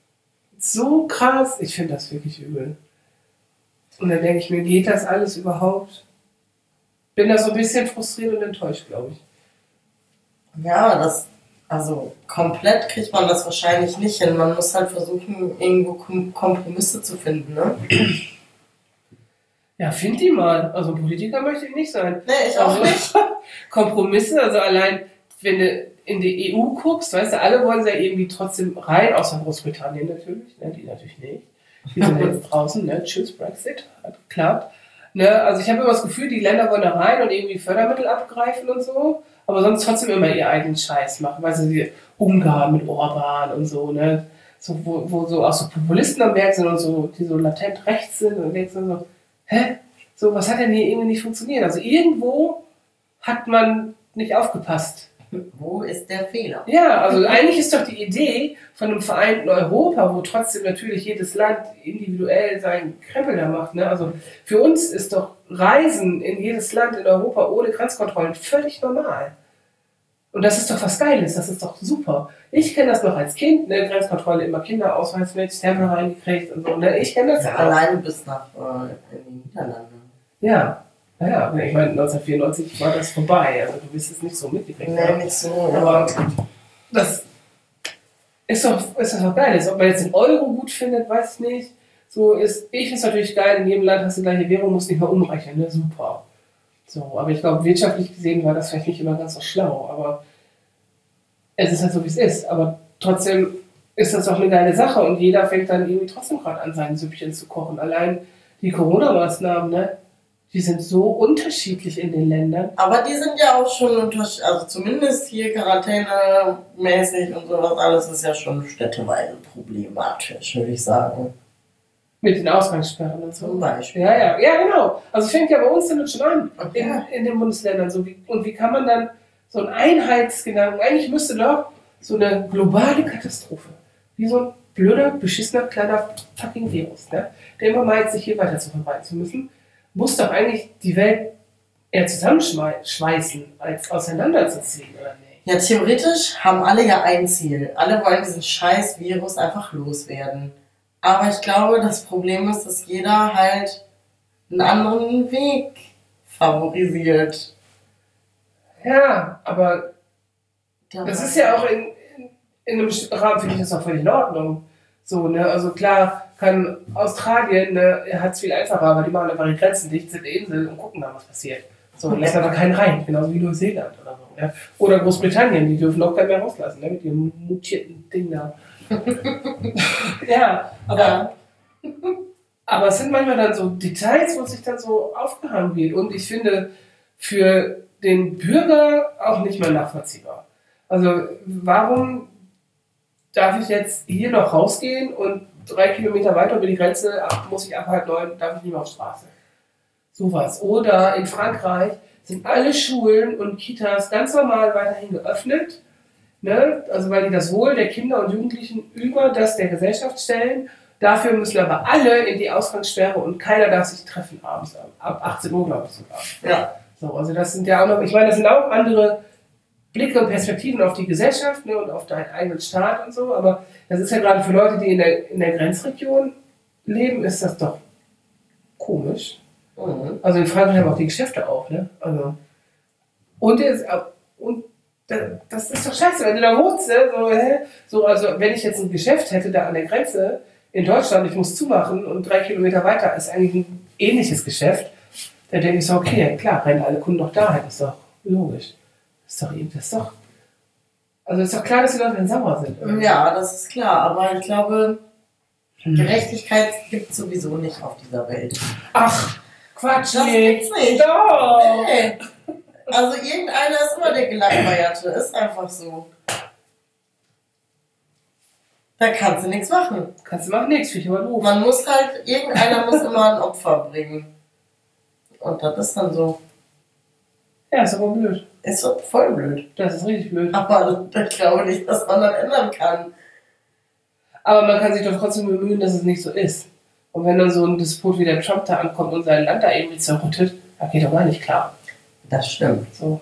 so krass, ich finde das wirklich übel. Und dann denke ich mir, geht das alles überhaupt? Bin da so ein bisschen frustriert und enttäuscht, glaube ich. Ja, also komplett kriegt man das wahrscheinlich nicht hin. Man muss halt versuchen, irgendwo Kompromisse zu finden, ne? Ja, find die mal. Also Politiker möchte ich nicht sein. Nee, ich auch nicht. Kompromisse, also allein, wenn du in die EU guckst, weißt du, alle wollen ja irgendwie trotzdem rein, außer Großbritannien natürlich, ne, die natürlich nicht. Die sind jetzt draußen, ne, tschüss Brexit, hat geklappt. Ne, also ich habe immer das Gefühl, die Länder wollen da rein und irgendwie Fördermittel abgreifen und so, aber sonst trotzdem immer ihr eigenen Scheiß machen, weißt du, die Ungarn mit Orban und so, ne, so, wo so auch so Populisten am Werk sind und so, die so latent rechts sind und denkst dann so, hä? So, was hat denn hier irgendwie nicht funktioniert? Also irgendwo hat man nicht aufgepasst. Wo ist der Fehler? Ja, also eigentlich ist doch die Idee von einem vereinten Europa, wo trotzdem natürlich jedes Land individuell seinen Krempel da macht. Ne? Also für uns ist doch Reisen in jedes Land in Europa ohne Grenzkontrollen völlig normal. Und das ist doch was Geiles, das ist doch super. Ich kenne das noch als Kind, ne? Grenzkontrolle, immer Kinderausweis mit, Stempel reingekriegt und so. Ne? Ich kenne das ja. Alleine bis nach in die Niederlande. Ja. Naja, ich meine, 1994 war das vorbei, also du wirst es nicht so mitgekriegt. Nee, nicht so. Aber das ist doch geil. Ob man jetzt den Euro gut findet, weiß ich nicht. So ist, ich finde es natürlich geil, in jedem Land hast du die gleiche Währung, musst nicht mal umrechnen, ne? Super. So, aber ich glaube, wirtschaftlich gesehen war das vielleicht nicht immer ganz so schlau, aber es ist halt so, wie es ist. Aber trotzdem ist das doch eine geile Sache und jeder fängt dann irgendwie trotzdem gerade an, sein Süppchen zu kochen. Allein die Corona-Maßnahmen, ne? Die sind so unterschiedlich in den Ländern. Aber die sind ja auch schon unterschiedlich, also zumindest hier Quarantäne-mäßig und sowas, alles ist ja schon städteweise problematisch, würde ich sagen. Mit den Ausgangssperren und so. Zum Beispiel. Ja, genau. Also fängt ja bei uns damit schon an, in den Bundesländern. So und wie kann man dann so einen Einheitsgedanken, eigentlich müsste doch so eine globale Katastrophe, wie so ein blöder, beschissener, kleiner fucking Virus, ne? Der immer meint, sich hier weiter zu verbreiten zu müssen, muss doch eigentlich die Welt eher zusammenschweißen, als auseinanderzuziehen, oder nicht? Ja, theoretisch haben alle ja ein Ziel. Alle wollen diesen scheiß Virus einfach loswerden. Aber ich glaube, das Problem ist, dass jeder halt einen anderen Weg favorisiert. Ja, aber das ist ja auch in einem bestimmten Rahmen, finde ich das auch völlig in Ordnung. So, ne, also klar kann Australien, ne, hat es viel einfacher, aber die machen einfach die Grenzen dicht, sind eine Insel und gucken dann, was passiert. So, und lassen aber keinen rein, genauso wie Neuseeland oder so. Ne? Oder Großbritannien, die dürfen auch keinen mehr rauslassen, ne, mit ihrem mutierten Ding da. Ja, aber es sind manchmal dann so Details, wo sich dann so aufgehangen wird. Und ich finde, für den Bürger auch nicht mehr nachvollziehbar. Also warum darf ich jetzt hier noch rausgehen und 3 Kilometer weiter über die Grenze muss ich ab 8:30, darf ich nicht mehr auf Straße. Sowas. Oder in Frankreich sind alle Schulen und Kitas ganz normal weiterhin geöffnet. Ne? Also weil die das Wohl der Kinder und Jugendlichen über das der Gesellschaft stellen. Dafür müssen aber alle in die Ausgangssperre und keiner darf sich treffen abends. Ab 18 Uhr, glaube ich sogar. Ja. So, also das sind ja auch noch, ich meine, das sind auch andere Blicke und Perspektiven auf die Gesellschaft, ne, und auf deinen eigenen Staat und so, aber das ist ja gerade für Leute, die in der Grenzregion leben, ist das doch komisch. Mhm. Also in Frankreich haben auch die Geschäfte auf, ne? Also, das ist doch scheiße, wenn du da wohnst, ne? So, also wenn ich jetzt ein Geschäft hätte da an der Grenze in Deutschland, ich muss zumachen und 3 Kilometer weiter ist eigentlich ein ähnliches Geschäft, dann denke ich so, okay, klar, rennen alle Kunden noch dahin, das ist doch logisch. Also ist doch klar, dass die Leute dann sauer sind. Oder? Ja, das ist klar, aber ich glaube, Gerechtigkeit gibt es sowieso nicht auf dieser Welt. Ach, Quatsch, das gibt's nicht. Doch. Nee. Also irgendeiner ist immer der Gelangweierte, ist einfach so. Da kannst du nichts machen. Kannst du machen nichts, finde ich aber doof. Man muss halt, irgendeiner muss immer ein Opfer bringen. Und das ist dann so. Ja, ist aber blöd. Ist so voll blöd. Das ist richtig blöd. Aber ich glaube nicht, dass man das ändern kann. Aber man kann sich doch trotzdem bemühen, dass es nicht so ist. Und wenn dann so ein Despot wie der Trump da ankommt und sein Land da irgendwie zerrüttet, dann geht doch gar nicht klar. Das stimmt. So.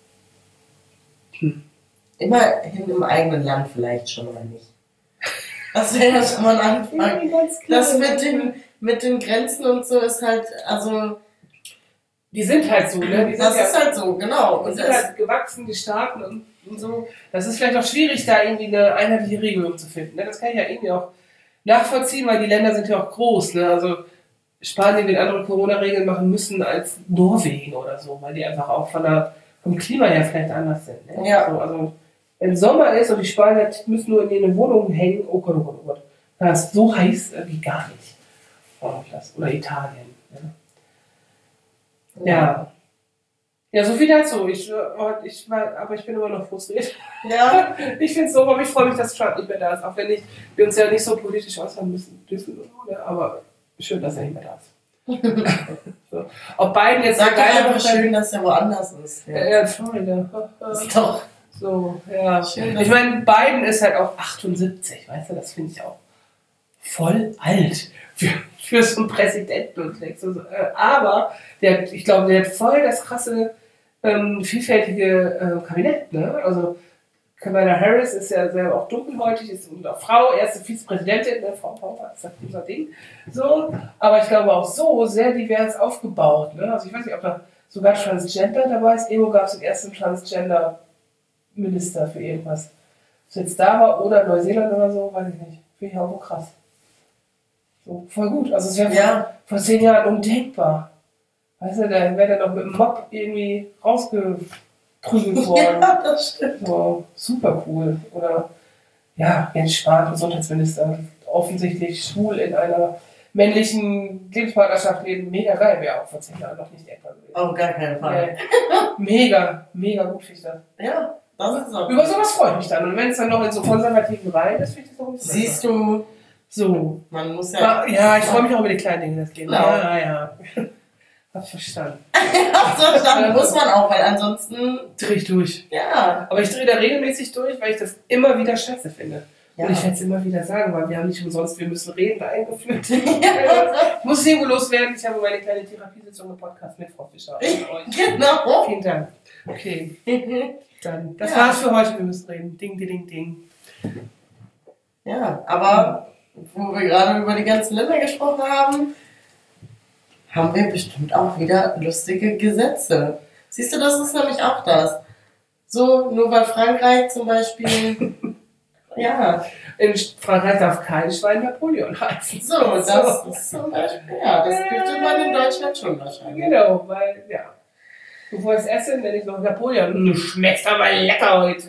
Immerhin im eigenen Land vielleicht schon mal nicht. Das wäre ja schon mal ein Anfang. Ja, das mit den Grenzen und so ist halt, also... Die sind halt so, ne? Das ist halt so, genau. Die sind halt gewachsen, die Staaten und so. Das ist vielleicht auch schwierig, da irgendwie eine einheitliche Regelung zu finden. Ne? Das kann ich ja irgendwie auch nachvollziehen, weil die Länder sind ja auch groß. Ne? Also Spanien wird andere Corona-Regeln machen müssen als Norwegen oder so, weil die einfach auch vom Klima her vielleicht anders sind. Ne? Ja. So, also wenn Sommer ist und die Spanier müssen nur in ihre Wohnungen hängen, oh Gott, oh Gott, oh Gott. Das ist so heiß wie gar nicht. Oder Italien. Ne? Ja. Ja, so viel dazu. Aber ich bin immer noch frustriert. Ja. Ich finde es so, aber ich freue mich, dass Trump nicht mehr da ist. Auch wenn wir uns ja nicht so politisch äußern dürfen. Aber schön, dass er nicht mehr da ist. So. Ob Biden jetzt... Sag einfach schön, dass er woanders ist. Ja, Florida. Ist doch... So, ja. Schön, ich meine, Biden ist halt auch 78, weißt du, das finde ich auch voll alt für so einen Präsidenten und so. Aber ich glaube, der hat voll das krasse, vielfältige Kabinett, ne? Also Kamala Harris ist ja selber auch dunkelhäutig, ist eine Frau, erste Vizepräsidentin, ne? Frau, das ist unser Ding. So, aber ich glaube auch so sehr divers aufgebaut, ne? Also ich weiß nicht, ob da sogar Transgender dabei ist. Irgendwo gab es den ersten Transgender-Minister für irgendwas. Ob es jetzt da war oder Neuseeland oder so, weiß ich nicht. Finde ich auch so krass. So, voll gut. Also es wäre vor 10 Jahren undenkbar. Weißt du, da wäre der noch mit dem Mob irgendwie rausgeprügelt worden. Ja, das stimmt. So, super cool. Oder, ja, Jens Spahn, Gesundheitsminister, offensichtlich schwul in einer männlichen Lebenspartnerschaft leben. Mega geil, wäre auch vor 10 Jahren noch nicht denkbar gewesen. Auf gar keinen Fall. Mega, mega gut finde ich das. Ja, das ist auch. Über sowas freue ich mich dann. Und wenn es dann noch in so konservativen Reihen ist, finde ich das auch nicht so. Siehst du, so. Man muss ja... Ja, ich freue mich auch über die kleinen Dinge des Lebens. Genau. Ja. Hab verstanden. Dann muss man auch, weil ansonsten... Dreh ich durch. Ja. Aber ich drehe da regelmäßig durch, weil ich das immer wieder scheiße finde. Ja. Und ich werde es immer wieder sagen, weil wir haben nicht umsonst, wir müssen reden, da eingeführt. Ich muss es irgendwo loswerden. Ich habe meine kleine Therapiesitzung im Podcast mit Frau Fischer. Genau. Vielen Dank. Okay. Dann, das war's für heute. Wir müssen reden. Ding, ding, ding. Ja, aber wo wir gerade über die ganzen Länder gesprochen haben wir bestimmt auch wieder lustige Gesetze. Siehst du, das ist nämlich auch das. So, nur weil Frankreich zum Beispiel... Ja. In Frankreich darf kein Schwein Napoleon heißen. So, das ist zum Beispiel, ja, das dürfte man in Deutschland schon wahrscheinlich. Genau, weil, ja. Bevor ich es esse, nenne ich noch Napoleon. Du schmeckst aber lecker heute.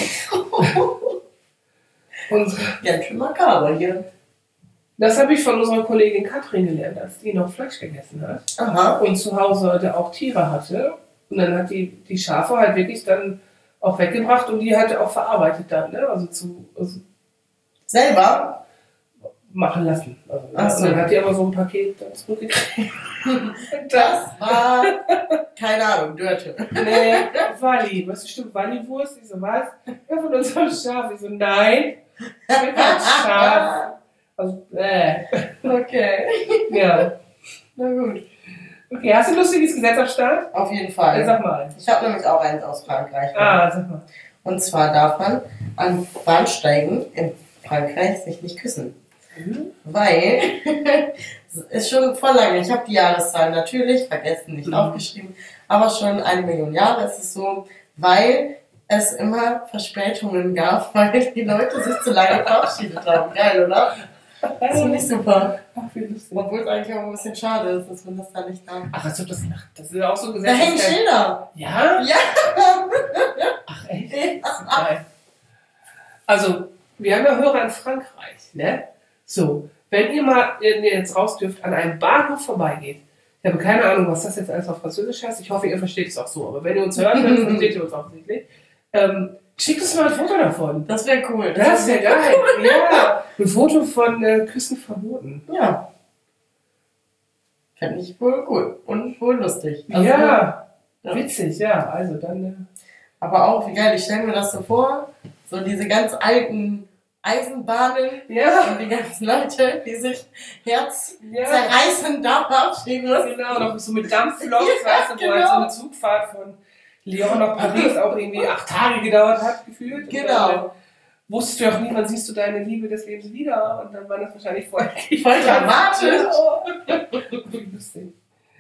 Ganz schön makaber hier. Das habe ich von unserer Kollegin Katrin gelernt, als die noch Fleisch gegessen hat. Aha. Und zu Hause auch Tiere hatte. Und dann hat die Schafe halt wirklich dann auch weggebracht und die halt auch verarbeitet dann, ne? Also selber machen lassen. Also, so. Und dann hat die aber so ein Paket dann zurückgekriegt. Das war, keine Ahnung, Dörte. Nee, Walli. Was ist bestimmt Walli-Wurst? Ich so, was? Ja, von unserem Schaf. Ich so, nein. Ich bin kein Schaf. Also, Okay. Ja. Na gut. Okay, hast du ein lustiges Gesetz am Start? Auf jeden Fall. Sag mal. Ich habe nämlich auch eins aus Frankreich. Sag mal. Und zwar darf man an Bahnsteigen in Frankreich sich nicht küssen. Weil, es ist schon voll lange, ich habe die Jahreszahl natürlich vergessen, nicht aufgeschrieben, aber schon 1 Million Jahre ist es so, weil es immer Verspätungen gab, weil die Leute sich zu lange verabschiedet haben. Geil, oder? Das finde ich super. Ach, wie lustig. Obwohl es eigentlich auch ein bisschen schade ist, dass man das da nicht darf. Ach, das ist ja auch so ein Gesetz. Da hängen Schilder. Ja? Ja. Ach, echt? Geil. Also, wir haben ja Hörer in Frankreich, ne? So, wenn ihr mal jetzt raus dürft, an einem Bahnhof vorbeigeht, ich habe keine Ahnung, was das jetzt alles auf Französisch heißt, ich hoffe, ihr versteht es auch so, aber wenn ihr uns hören könnt, versteht ihr uns offensichtlich. Schickt uns mal ein Foto davon. Das wäre cool. Das wäre geil. Cool. Ja, ein Foto von Küssen verboten. Ja. Fände ich wohl cool und wohl lustig. Also, ja, witzig, ja. Also dann. Aber auch, wie geil, ich stelle mir das so vor, so diese ganz alten Eisenbahnen und die ganzen Leute, die sich herzzerreißend da verabschieden müssen. Genau, noch so mit Dampfloks, weißt du, wo halt so eine Zugfahrt von Lyon nach Paris auch irgendwie 8 Tage gedauert hat, gefühlt. Genau. Und dann, wusstest du ja auch nie, wann siehst du deine Liebe des Lebens wieder. Und dann war das wahrscheinlich voll dramatisch. Wie lustig.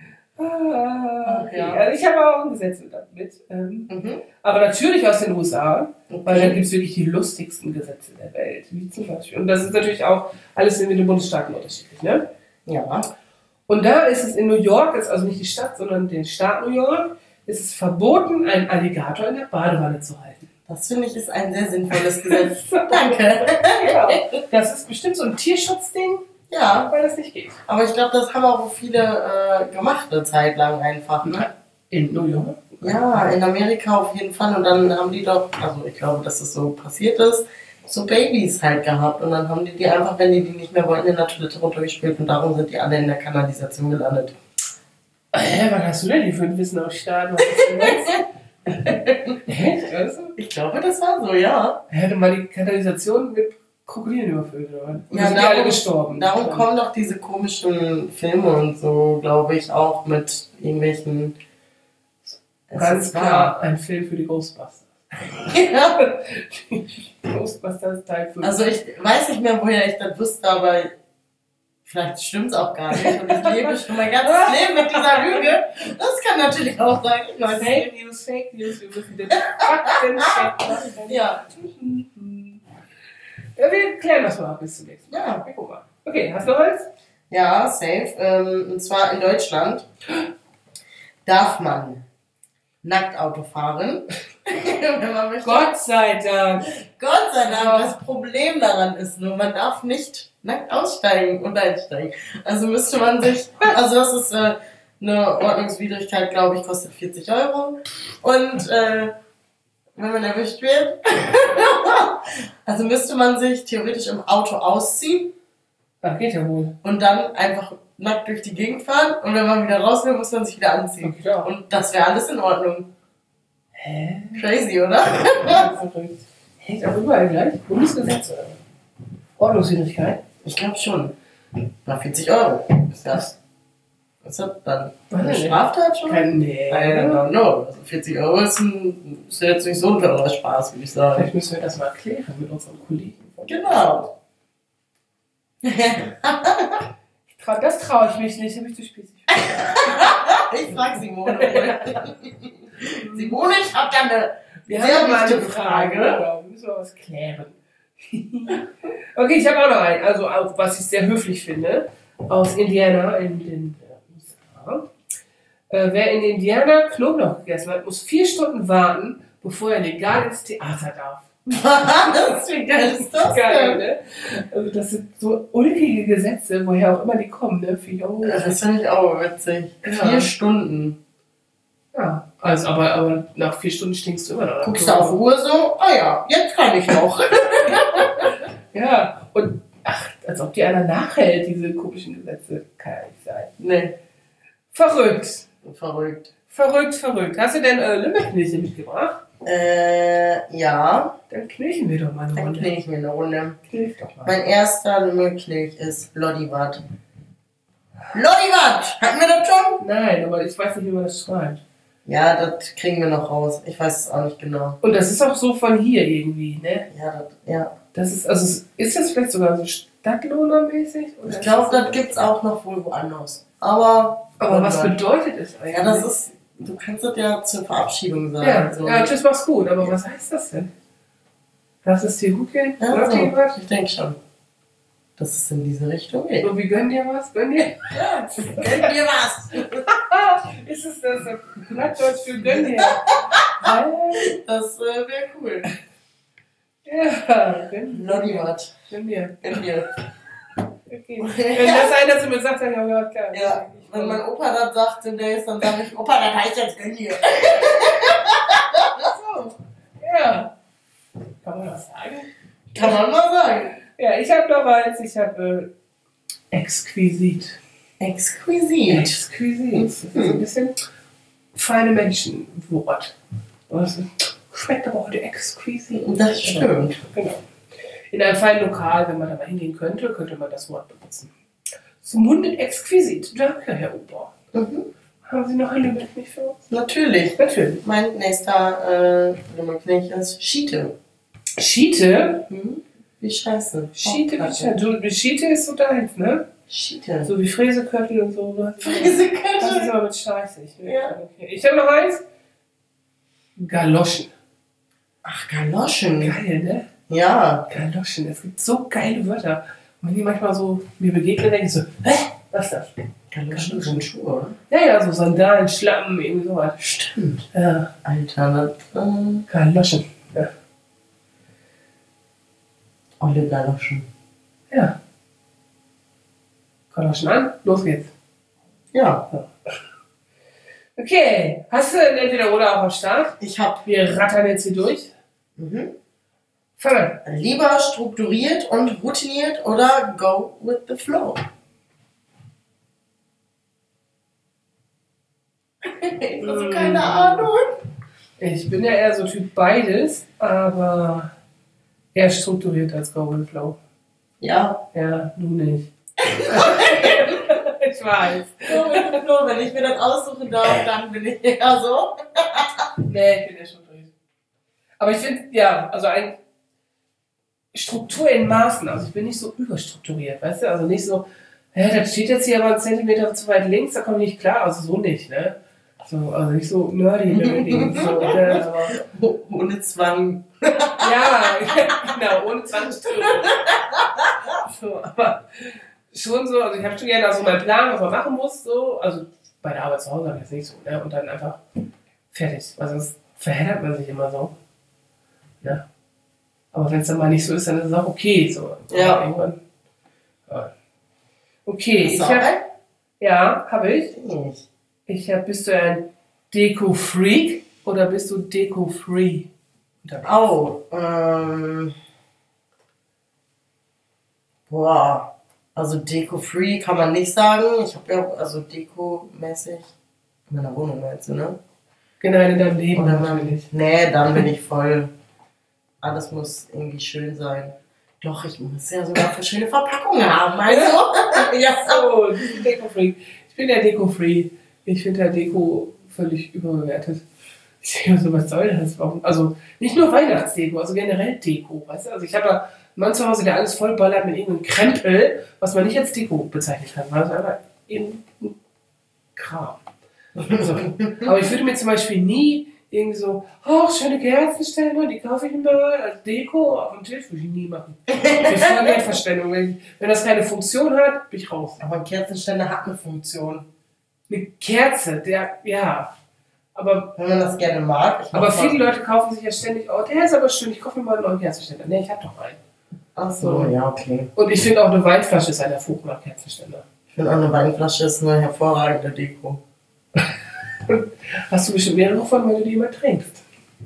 Okay. Also ich habe auch ein Gesetz mit. Aber natürlich aus den USA, weil da gibt es wirklich die lustigsten Gesetze der Welt. Wie zum Beispiel. Und das ist natürlich auch alles in den Bundesstaaten unterschiedlich, ne? Ja. Und da ist es in New York, ist also nicht die Stadt, sondern den Staat New York, ist es verboten, einen Alligator in der Badewanne zu halten. Das finde ich ist ein sehr sinnvolles Gesetz. Danke. Genau. Das ist bestimmt so ein Tierschutzding. Ja. Weil das nicht geht. Aber ich glaube, das haben auch viele gemacht eine Zeit lang einfach. Ne? In New York? Ja, in Amerika auf jeden Fall. Und dann haben die doch, also ich glaube, dass das so passiert ist, so Babys halt gehabt. Und dann haben die einfach, wenn die nicht mehr wollten, in der Toilette runtergespielt. Und darum sind die alle in der Kanalisation gelandet. Was hast du denn hier für ein Wissen aus Staaten? Was ist denn jetzt? Echt? Ich glaube, das war so, ja. Hätte mal die Kanalisation mit Krokodilen überfüllt, oder? Ja, sind die alle gestorben. Darum kommen doch diese komischen Filme und so, glaube ich, auch mit irgendwelchen... Ganz klar, ein Film für die Ghostbusters. Ja. Ghostbusters Teil 5. Also ich weiß nicht mehr, woher ich das wusste, aber vielleicht stimmt es auch gar nicht. Und ich lebe schon mein ganzes Leben mit dieser Lüge. Das kann natürlich auch sein. Fake News, wir müssen den Fakten checken. Ja. Ja, wir klären das mal bis zum nächsten Mal. Ja. Guck mal. Okay, hast du noch eins? Ja, safe. Und zwar in Deutschland darf man nackt Auto fahren, wenn man möchte. Gott sei Dank. Gott sei Dank. Das Problem daran ist nur, man darf nicht nackt aussteigen und einsteigen. Also müsste man sich, also das ist eine Ordnungswidrigkeit, glaube ich, kostet 40 Euro. Und wenn man erwischt wird, also müsste man sich theoretisch im Auto ausziehen. Ach, geht ja wohl. Und dann einfach nackt durch die Gegend fahren. Und wenn man wieder raus will, muss man sich wieder anziehen. Okay, klar. Und das wäre alles in Ordnung. Hä? Crazy, oder? Verrückt. Hängt auch überall gleich? Bundesgesetz oder? Ordnungswidrigkeit? Ich glaube schon. Bei 40 Euro. Ist das? Was ist das dann? Eine Straftat schon? Nee. I don't know. Also 40 Euro ist jetzt nicht so ein teurer Spaß, würde ich sagen. Vielleicht müssen wir das mal erklären mit unseren Kollegen. Genau. Das traue ich mich nicht, da bin ich zu spießig. Ich frage Simone. Simone, ich habe da eine sehr wichtige Frage. Genau, wir müssen mal was klären. Okay, ich habe auch noch einen, also auch, was ich sehr höflich finde, aus Indiana in den USA. Wer in Indiana Knoblauch gegessen hat, muss 4 Stunden warten, bevor er legal ins Theater darf. Was? Wie geil ist das geil, ne? Also das sind so ulkige Gesetze, woher auch immer die kommen, ne? Das finde ich auch witzig. 4 Stunden. Ja, also aber nach 4 Stunden stinkst du immer noch. Guckst du auf die Uhr so, ja, jetzt kann ich noch. Ja, und als ob die einer nachhält, diese komischen Gesetze. Kann ja nicht sein. Nee. Verrückt. Verrückt. Hast du denn Lümmelknilche mitgebracht? Ja. Dann knilchen wir doch mal eine Runde. Dann knilch mir eine Runde. Knilch doch mal. Mein erster Lümmelknilch ist Lodivat. Lodivat! Hatten wir das schon? Nein, aber ich weiß nicht, wie man das schreibt. Ja, das kriegen wir noch raus. Ich weiß es auch nicht genau. Und das ist auch so von hier irgendwie, ne? Ja. Das ist, also ist das vielleicht sogar so Stadtlohner-mäßig? Ich glaube, das gibt's auch noch wohl woanders. Aber was bedeutet es eigentlich? Ja, das ist, du kannst das ja zur Verabschiedung sagen. Ja, so. ja, tschüss, mach's gut. Aber was heißt das denn? Lass es dir gut gehen? Ja, so. Ich denke schon, dass es in diese Richtung geht. Und wie gönn dir was? Gönn dir? Ja, gönn dir was. Ist es das Plattdeutsch für gönn dir? Das wäre cool. Ja, gönn dir. Lodivat. Gönn dir. Okay. Wenn das einer zu mir sagt, dann ja, klar. Ja, wenn mein Opa das sagt demnächst, dann sage ich, Opa, das heißt jetzt gönn dir. So. Ja. Kann man das sagen? Kann man mal sagen. Ja, ich habe noch eins. Ich habe exquisit. Exquisit. Das ist ein bisschen feine Menschenwort. Das schmeckt aber heute exquisit. Das stimmt. Genau. In einem feinen Lokal, wenn man da mal hingehen könnte, könnte man das Wort benutzen. So mundet exquisit. Danke, Herr Ober. Haben Sie noch ein Lümmelknilch für uns? Natürlich. Mein nächster Lümmelknilch ist Schiete. Schiete? Wie scheiße. Schiete ist so deins, ne? Schiete. So wie Fräseköttel und so. Das Fräseköttel? ist aber mit Scheiße. Ja. Okay. Ich habe noch eins. Galoschen. Ach, Galoschen. Geil, ne? Ja. Galoschen. Es gibt so geile Wörter. Und wenn die manchmal so mir begegnen, denke ich so, hä? Was ist das? Galoschen sind Schuhe, oder? Ja, so Sandalen, Schlappen, irgendwie sowas. Stimmt. Ja. Alter, das Galoschen. Ja. Olle Galoschen. Ja. Galoschen an, los geht's. Ja. Okay, hast du ein Entweder-Oder auch am Start? Wir rattern jetzt hier durch. Fang an. Lieber strukturiert und routiniert oder go with the flow? Also keine Ahnung. Ich bin ja eher so Typ beides, aber eher strukturiert als go with the flow. Ja. Ja, du nicht. Ich weiß. Nur wenn ich mir das aussuchen darf, dann bin ich eher so. Nee, ich bin ja strukturiert. Aber ich finde, ja, also Struktur in Maßen. Also ich bin nicht so überstrukturiert, weißt du? Also nicht so, das steht jetzt hier aber einen Zentimeter zu weit links, da komme ich nicht klar. Also so nicht, ne? So, also nicht so nerdy. So, aber ohne Zwang. Ja, genau, ohne Zwangsstörung. So, aber schon so, also ich habe schon gerne so meinen Plan, was man machen muss, so, also bei der Arbeit zu Hause habe ich jetzt nicht so, ne? Und dann einfach fertig, weil sonst verheddert man sich immer so. Ne? Aber wenn es dann mal nicht so ist, dann ist es auch okay, so. Ja. Irgendwann. Ja. Okay, habe ich. Bist du ein Deko-Freak oder bist du Deko-Free? Also Deko-Free kann man nicht sagen. Ich habe ja, also Deko-mäßig in meiner Wohnung, meinst du, ne? Genau, in deinem Leben natürlich. Nee, dann bin ich voll. Alles muss irgendwie schön sein. Doch, ich muss ja sogar für schöne Verpackungen haben, also. Ja, so, Deko-Freak. Ich bin der Deko-Free. Ich finde der Deko völlig überbewertet. Ich denke so, was soll das? Also nicht nur Weihnachtsdeko, also generell Deko, weißt du? Also ich habe da einen Mann zu Hause, der alles vollballert mit irgendeinem Krempel, was man nicht als Deko bezeichnen kann, weil es einfach eben Kram. So. Aber ich würde mir zum Beispiel nie irgendwie so, schöne Kerzenständer, die kaufe ich mir als Deko auf dem Tisch, würde ich nie machen. Das ist voll Geldverschwendung. Wenn das keine Funktion hat, bin ich raus. Aber ein Kerzenständer hat eine Funktion. Eine Kerze, ja. Aber wenn man das gerne mag. Aber viele Leute kaufen sich ja ständig, der ist aber schön, ich kaufe mir mal einen neuen Kerzenständer. Nee, ich hab doch einen. Ach so, ja, okay. Und ich finde auch eine Weinflasche ist ein hervorragender Kerzenständer. Ich finde auch eine Weinflasche ist eine hervorragende Deko. Hast du bestimmt mehrere von, weil du die immer trinkst.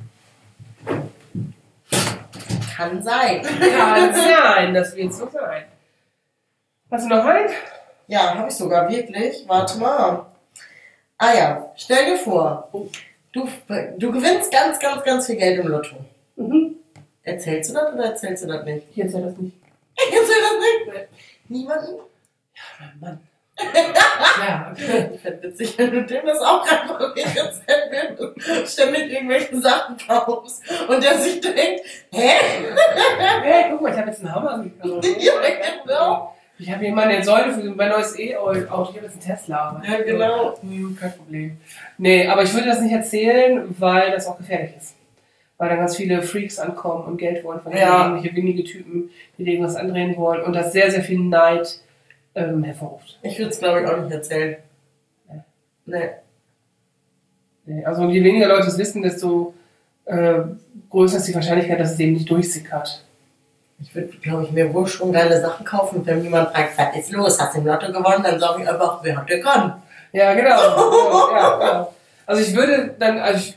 Kann sein. Kann sein, das wird so sein. Hast du noch einen? Ja, habe ich sogar, wirklich. Warte mal. Ah ja, stell dir vor, du gewinnst ganz, ganz, ganz viel Geld im Lotto. Mhm. Erzählst du das oder erzählst du das nicht? Ich erzähl das nicht. Ich erzähl das nicht? Niemanden? Ja, mein Mann. Ja, okay. Ich fände witzig, wenn du dem das auch einfach nicht erzählen willst. Du ständig irgendwelche Sachen kaufst und der sich denkt, hä? Hey, guck mal, ich habe jetzt einen Hammer gekauft. Ja, genau. Ich habe hier mal eine Säule für mein neues E-Auto. Ich habe jetzt einen Tesla. Ja, genau. Kein Problem. Nee, aber ich würde das nicht erzählen, weil das auch gefährlich ist. Weil dann ganz viele Freaks ankommen und Geld wollen von irgendwelche windige Typen, die irgendwas andrehen wollen und das sehr, sehr viel Neid hervorruft. Ich würde es, glaube ich, auch nicht erzählen. Nee. Also je weniger Leute es wissen, desto größer ist die Wahrscheinlichkeit, dass es eben nicht durchsickert. Ich würde, glaube ich, mir wohl schon geile Sachen kaufen. Und wenn jemand fragt, was ist los, hast du im Lotto gewonnen, dann sage ich einfach, wer hat gewonnen? Ja, genau. Ja. Also ich würde dann, ich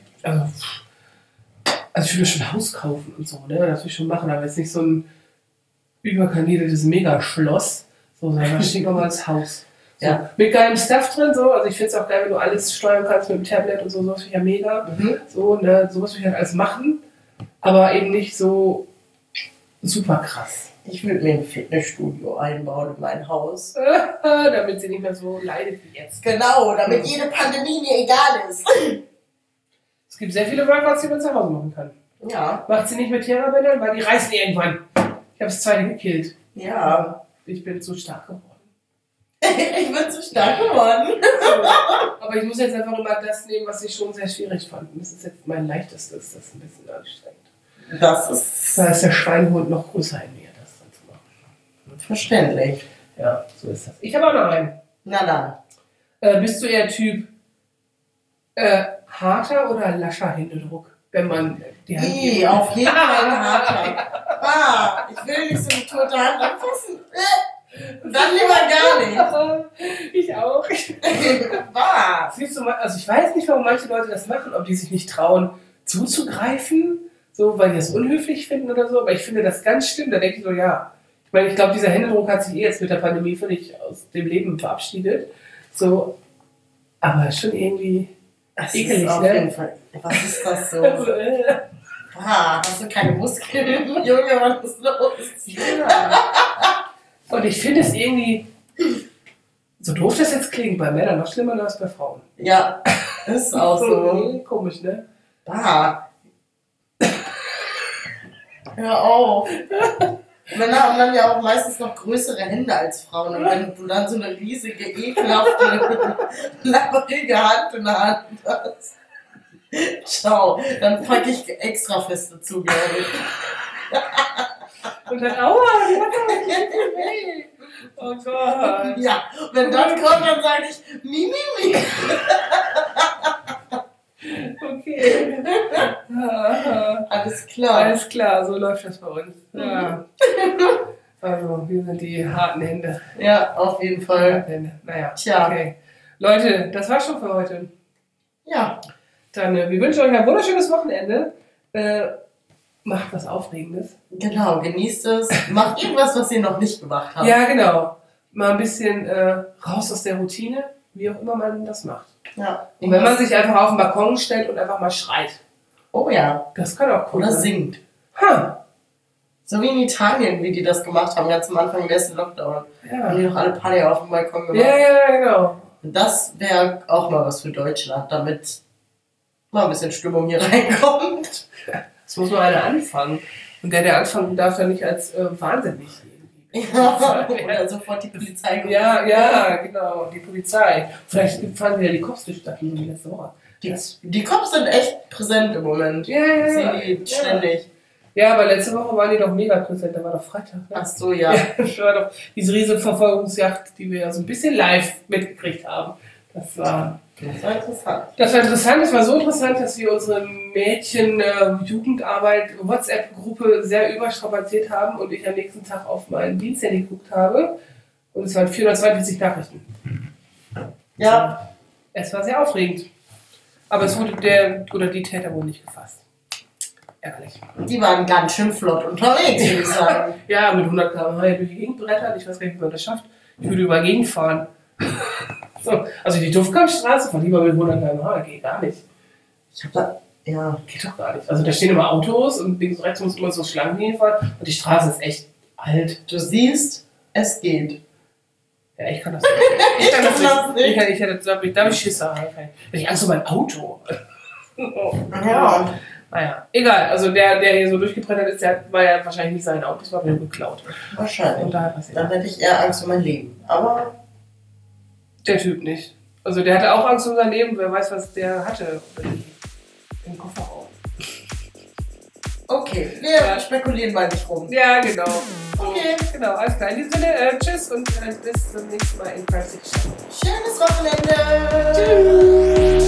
würde schon ein Haus kaufen und so, ne? Das würde ich schon machen, aber jetzt nicht so ein überkandideltes Megaschloss. So, sondern das steht nochmal als Haus. So, ja. Mit geilem Stuff drin, so. Also ich finde es auch geil, wenn du alles steuern kannst mit dem Tablet und so, sowas finde ich ja mega. Mhm. So, ne, sowas würde ich halt alles machen, aber eben nicht so super krass. Ich würde mir ein Fitnessstudio einbauen in mein Haus. Damit sie nicht mehr so leidet wie jetzt. Genau, damit jede Pandemie mir egal ist. Es gibt sehr viele Workouts, die man zu Hause machen kann. Ja. Macht sie nicht mit Therabändern, weil die reißen irgendwann. Ich habe das zweite gekillt. Ja. Ich bin zu stark geworden. Ich bin zu stark geworden. So. Aber ich muss jetzt einfach immer das nehmen, was ich schon sehr schwierig fand. Und das ist jetzt mein leichtestes. Das ist ein bisschen anstrengend. Da ist der Schweinehund noch größer in mir, das dann zu machen. Verständlich. Ja, so ist das. Ich habe auch noch einen. Na dann. Bist du eher Typ harter oder lascher Händedruck? Wenn man die Hand gibt? Auf jeden Fall harter. Ich will nicht so eine tote Hand anfassen. Dann lieber gar nicht. Ich auch. Siehst du, also ich weiß nicht, warum manche Leute das machen, ob die sich nicht trauen, zuzugreifen, so, weil die das unhöflich finden oder so. Aber ich finde das ganz schlimm. Da denke ich so, ja. Ich meine, ich glaube, dieser Händedruck hat sich jetzt mit der Pandemie völlig aus dem Leben verabschiedet. So, aber schon irgendwie ekelig, ist auf jeden Fall. Was ist das so? Hast du keine Muskeln? Junge, was ist los? Ja. Und ich finde es irgendwie, so doof das jetzt klingt, bei Männern noch schlimmer als bei Frauen. Ja, ist auch so. Komisch, ne? Hör auf. Männer haben dann ja auch meistens noch größere Hände als Frauen. Und wenn du dann so eine riesige, ekelhafte, labbrige Hand in der Hand hast, ciao, dann packe ich extra feste zu, glaube ich. Und dann, aua, die hat aber nicht weh. Oh Gott. Ja, wenn das kommt, dann sage ich, mi. Okay. Alles klar. Alles klar, so läuft das bei uns. Ja. Also, wir sind die harten Hände. Ja, auf jeden Fall. Naja, tja. Okay. Leute, das war's schon für heute. Ja. Dann, wir wünschen euch ein wunderschönes Wochenende. Macht was Aufregendes. Genau, genießt es. Macht irgendwas, was ihr noch nicht gemacht habt. Ja, genau. Mal ein bisschen raus aus der Routine, wie auch immer man das macht. Ja. Und wenn man sich einfach auf den Balkon stellt und einfach mal schreit. Oh ja. Das kann auch cool sein. Oder singt. Ha. So wie in Italien, wie die das gemacht haben, ganz am Anfang im ersten Lockdown. Ja. Haben die doch alle Party auf dem Balkon gemacht. Ja, genau. Und das wäre auch mal was für Deutschland, damit mal ein bisschen Stimmung hier reinkommt. Das muss mal einer anfangen. Und der anfangen darf ja nicht als wahnsinnig ja, oder sofort die Polizei. Ja, genau, die Polizei. Vielleicht fahren wieder die Cops durch die Stadt, wie letzte Woche. Die Cops sind echt präsent im Moment. Ja. Ich sehe die ständig. Ja, aber letzte Woche waren die doch mega präsent, da war doch Freitag. Ne? Ach so, ja. Das war doch diese riesige Verfolgungsjagd, die wir ja so ein bisschen live mitgekriegt haben. Das war interessant. Das war so interessant, dass wir unsere Mädchen-Jugendarbeit WhatsApp-Gruppe sehr überstrapaziert haben und ich am nächsten Tag auf meinen Diensthandy geguckt habe. Und es waren 442 Nachrichten. Ja. Es war sehr aufregend. Aber es wurde der oder die Täter wurden nicht gefasst. Ärgerlich. Die waren ganz schön flott unterwegs, würde ich sagen. Ja, mit 100 km/h durch die Gegend brettern. Ich weiß gar nicht, wie man das schafft. Ich würde über Gegend fahren. So, also die Duftkampfstraße von lieber mit 100 km/h, geht gar nicht. Ich hab da, ja. Geht doch gar nicht. Also da stehen immer Autos und links und rechts muss immer so Schlangen hinfahren und die Straße ist echt alt. Du siehst, es geht. Ja, ich kann das nicht. Ich kann das nicht. Ich hätte, da habe ich Schiss haben. Ich Angst um mein Auto. Ja. Naja, egal. Also der hier so durchgebrettert ist, der war ja wahrscheinlich nicht sein Auto, das war mir geklaut. Wahrscheinlich. Und dann hätte ich eher Angst um mein Leben. Aber der Typ nicht. Also der hatte auch Angst um sein Leben, wer weiß, was der hatte im Kofferraum. Okay, wir spekulieren mal nicht rum. Ja, genau. Okay. Genau, alles klar. In diesem Sinne, tschüss und bis zum nächsten Mal in Crisis. Schönes Wochenende. Tschüss.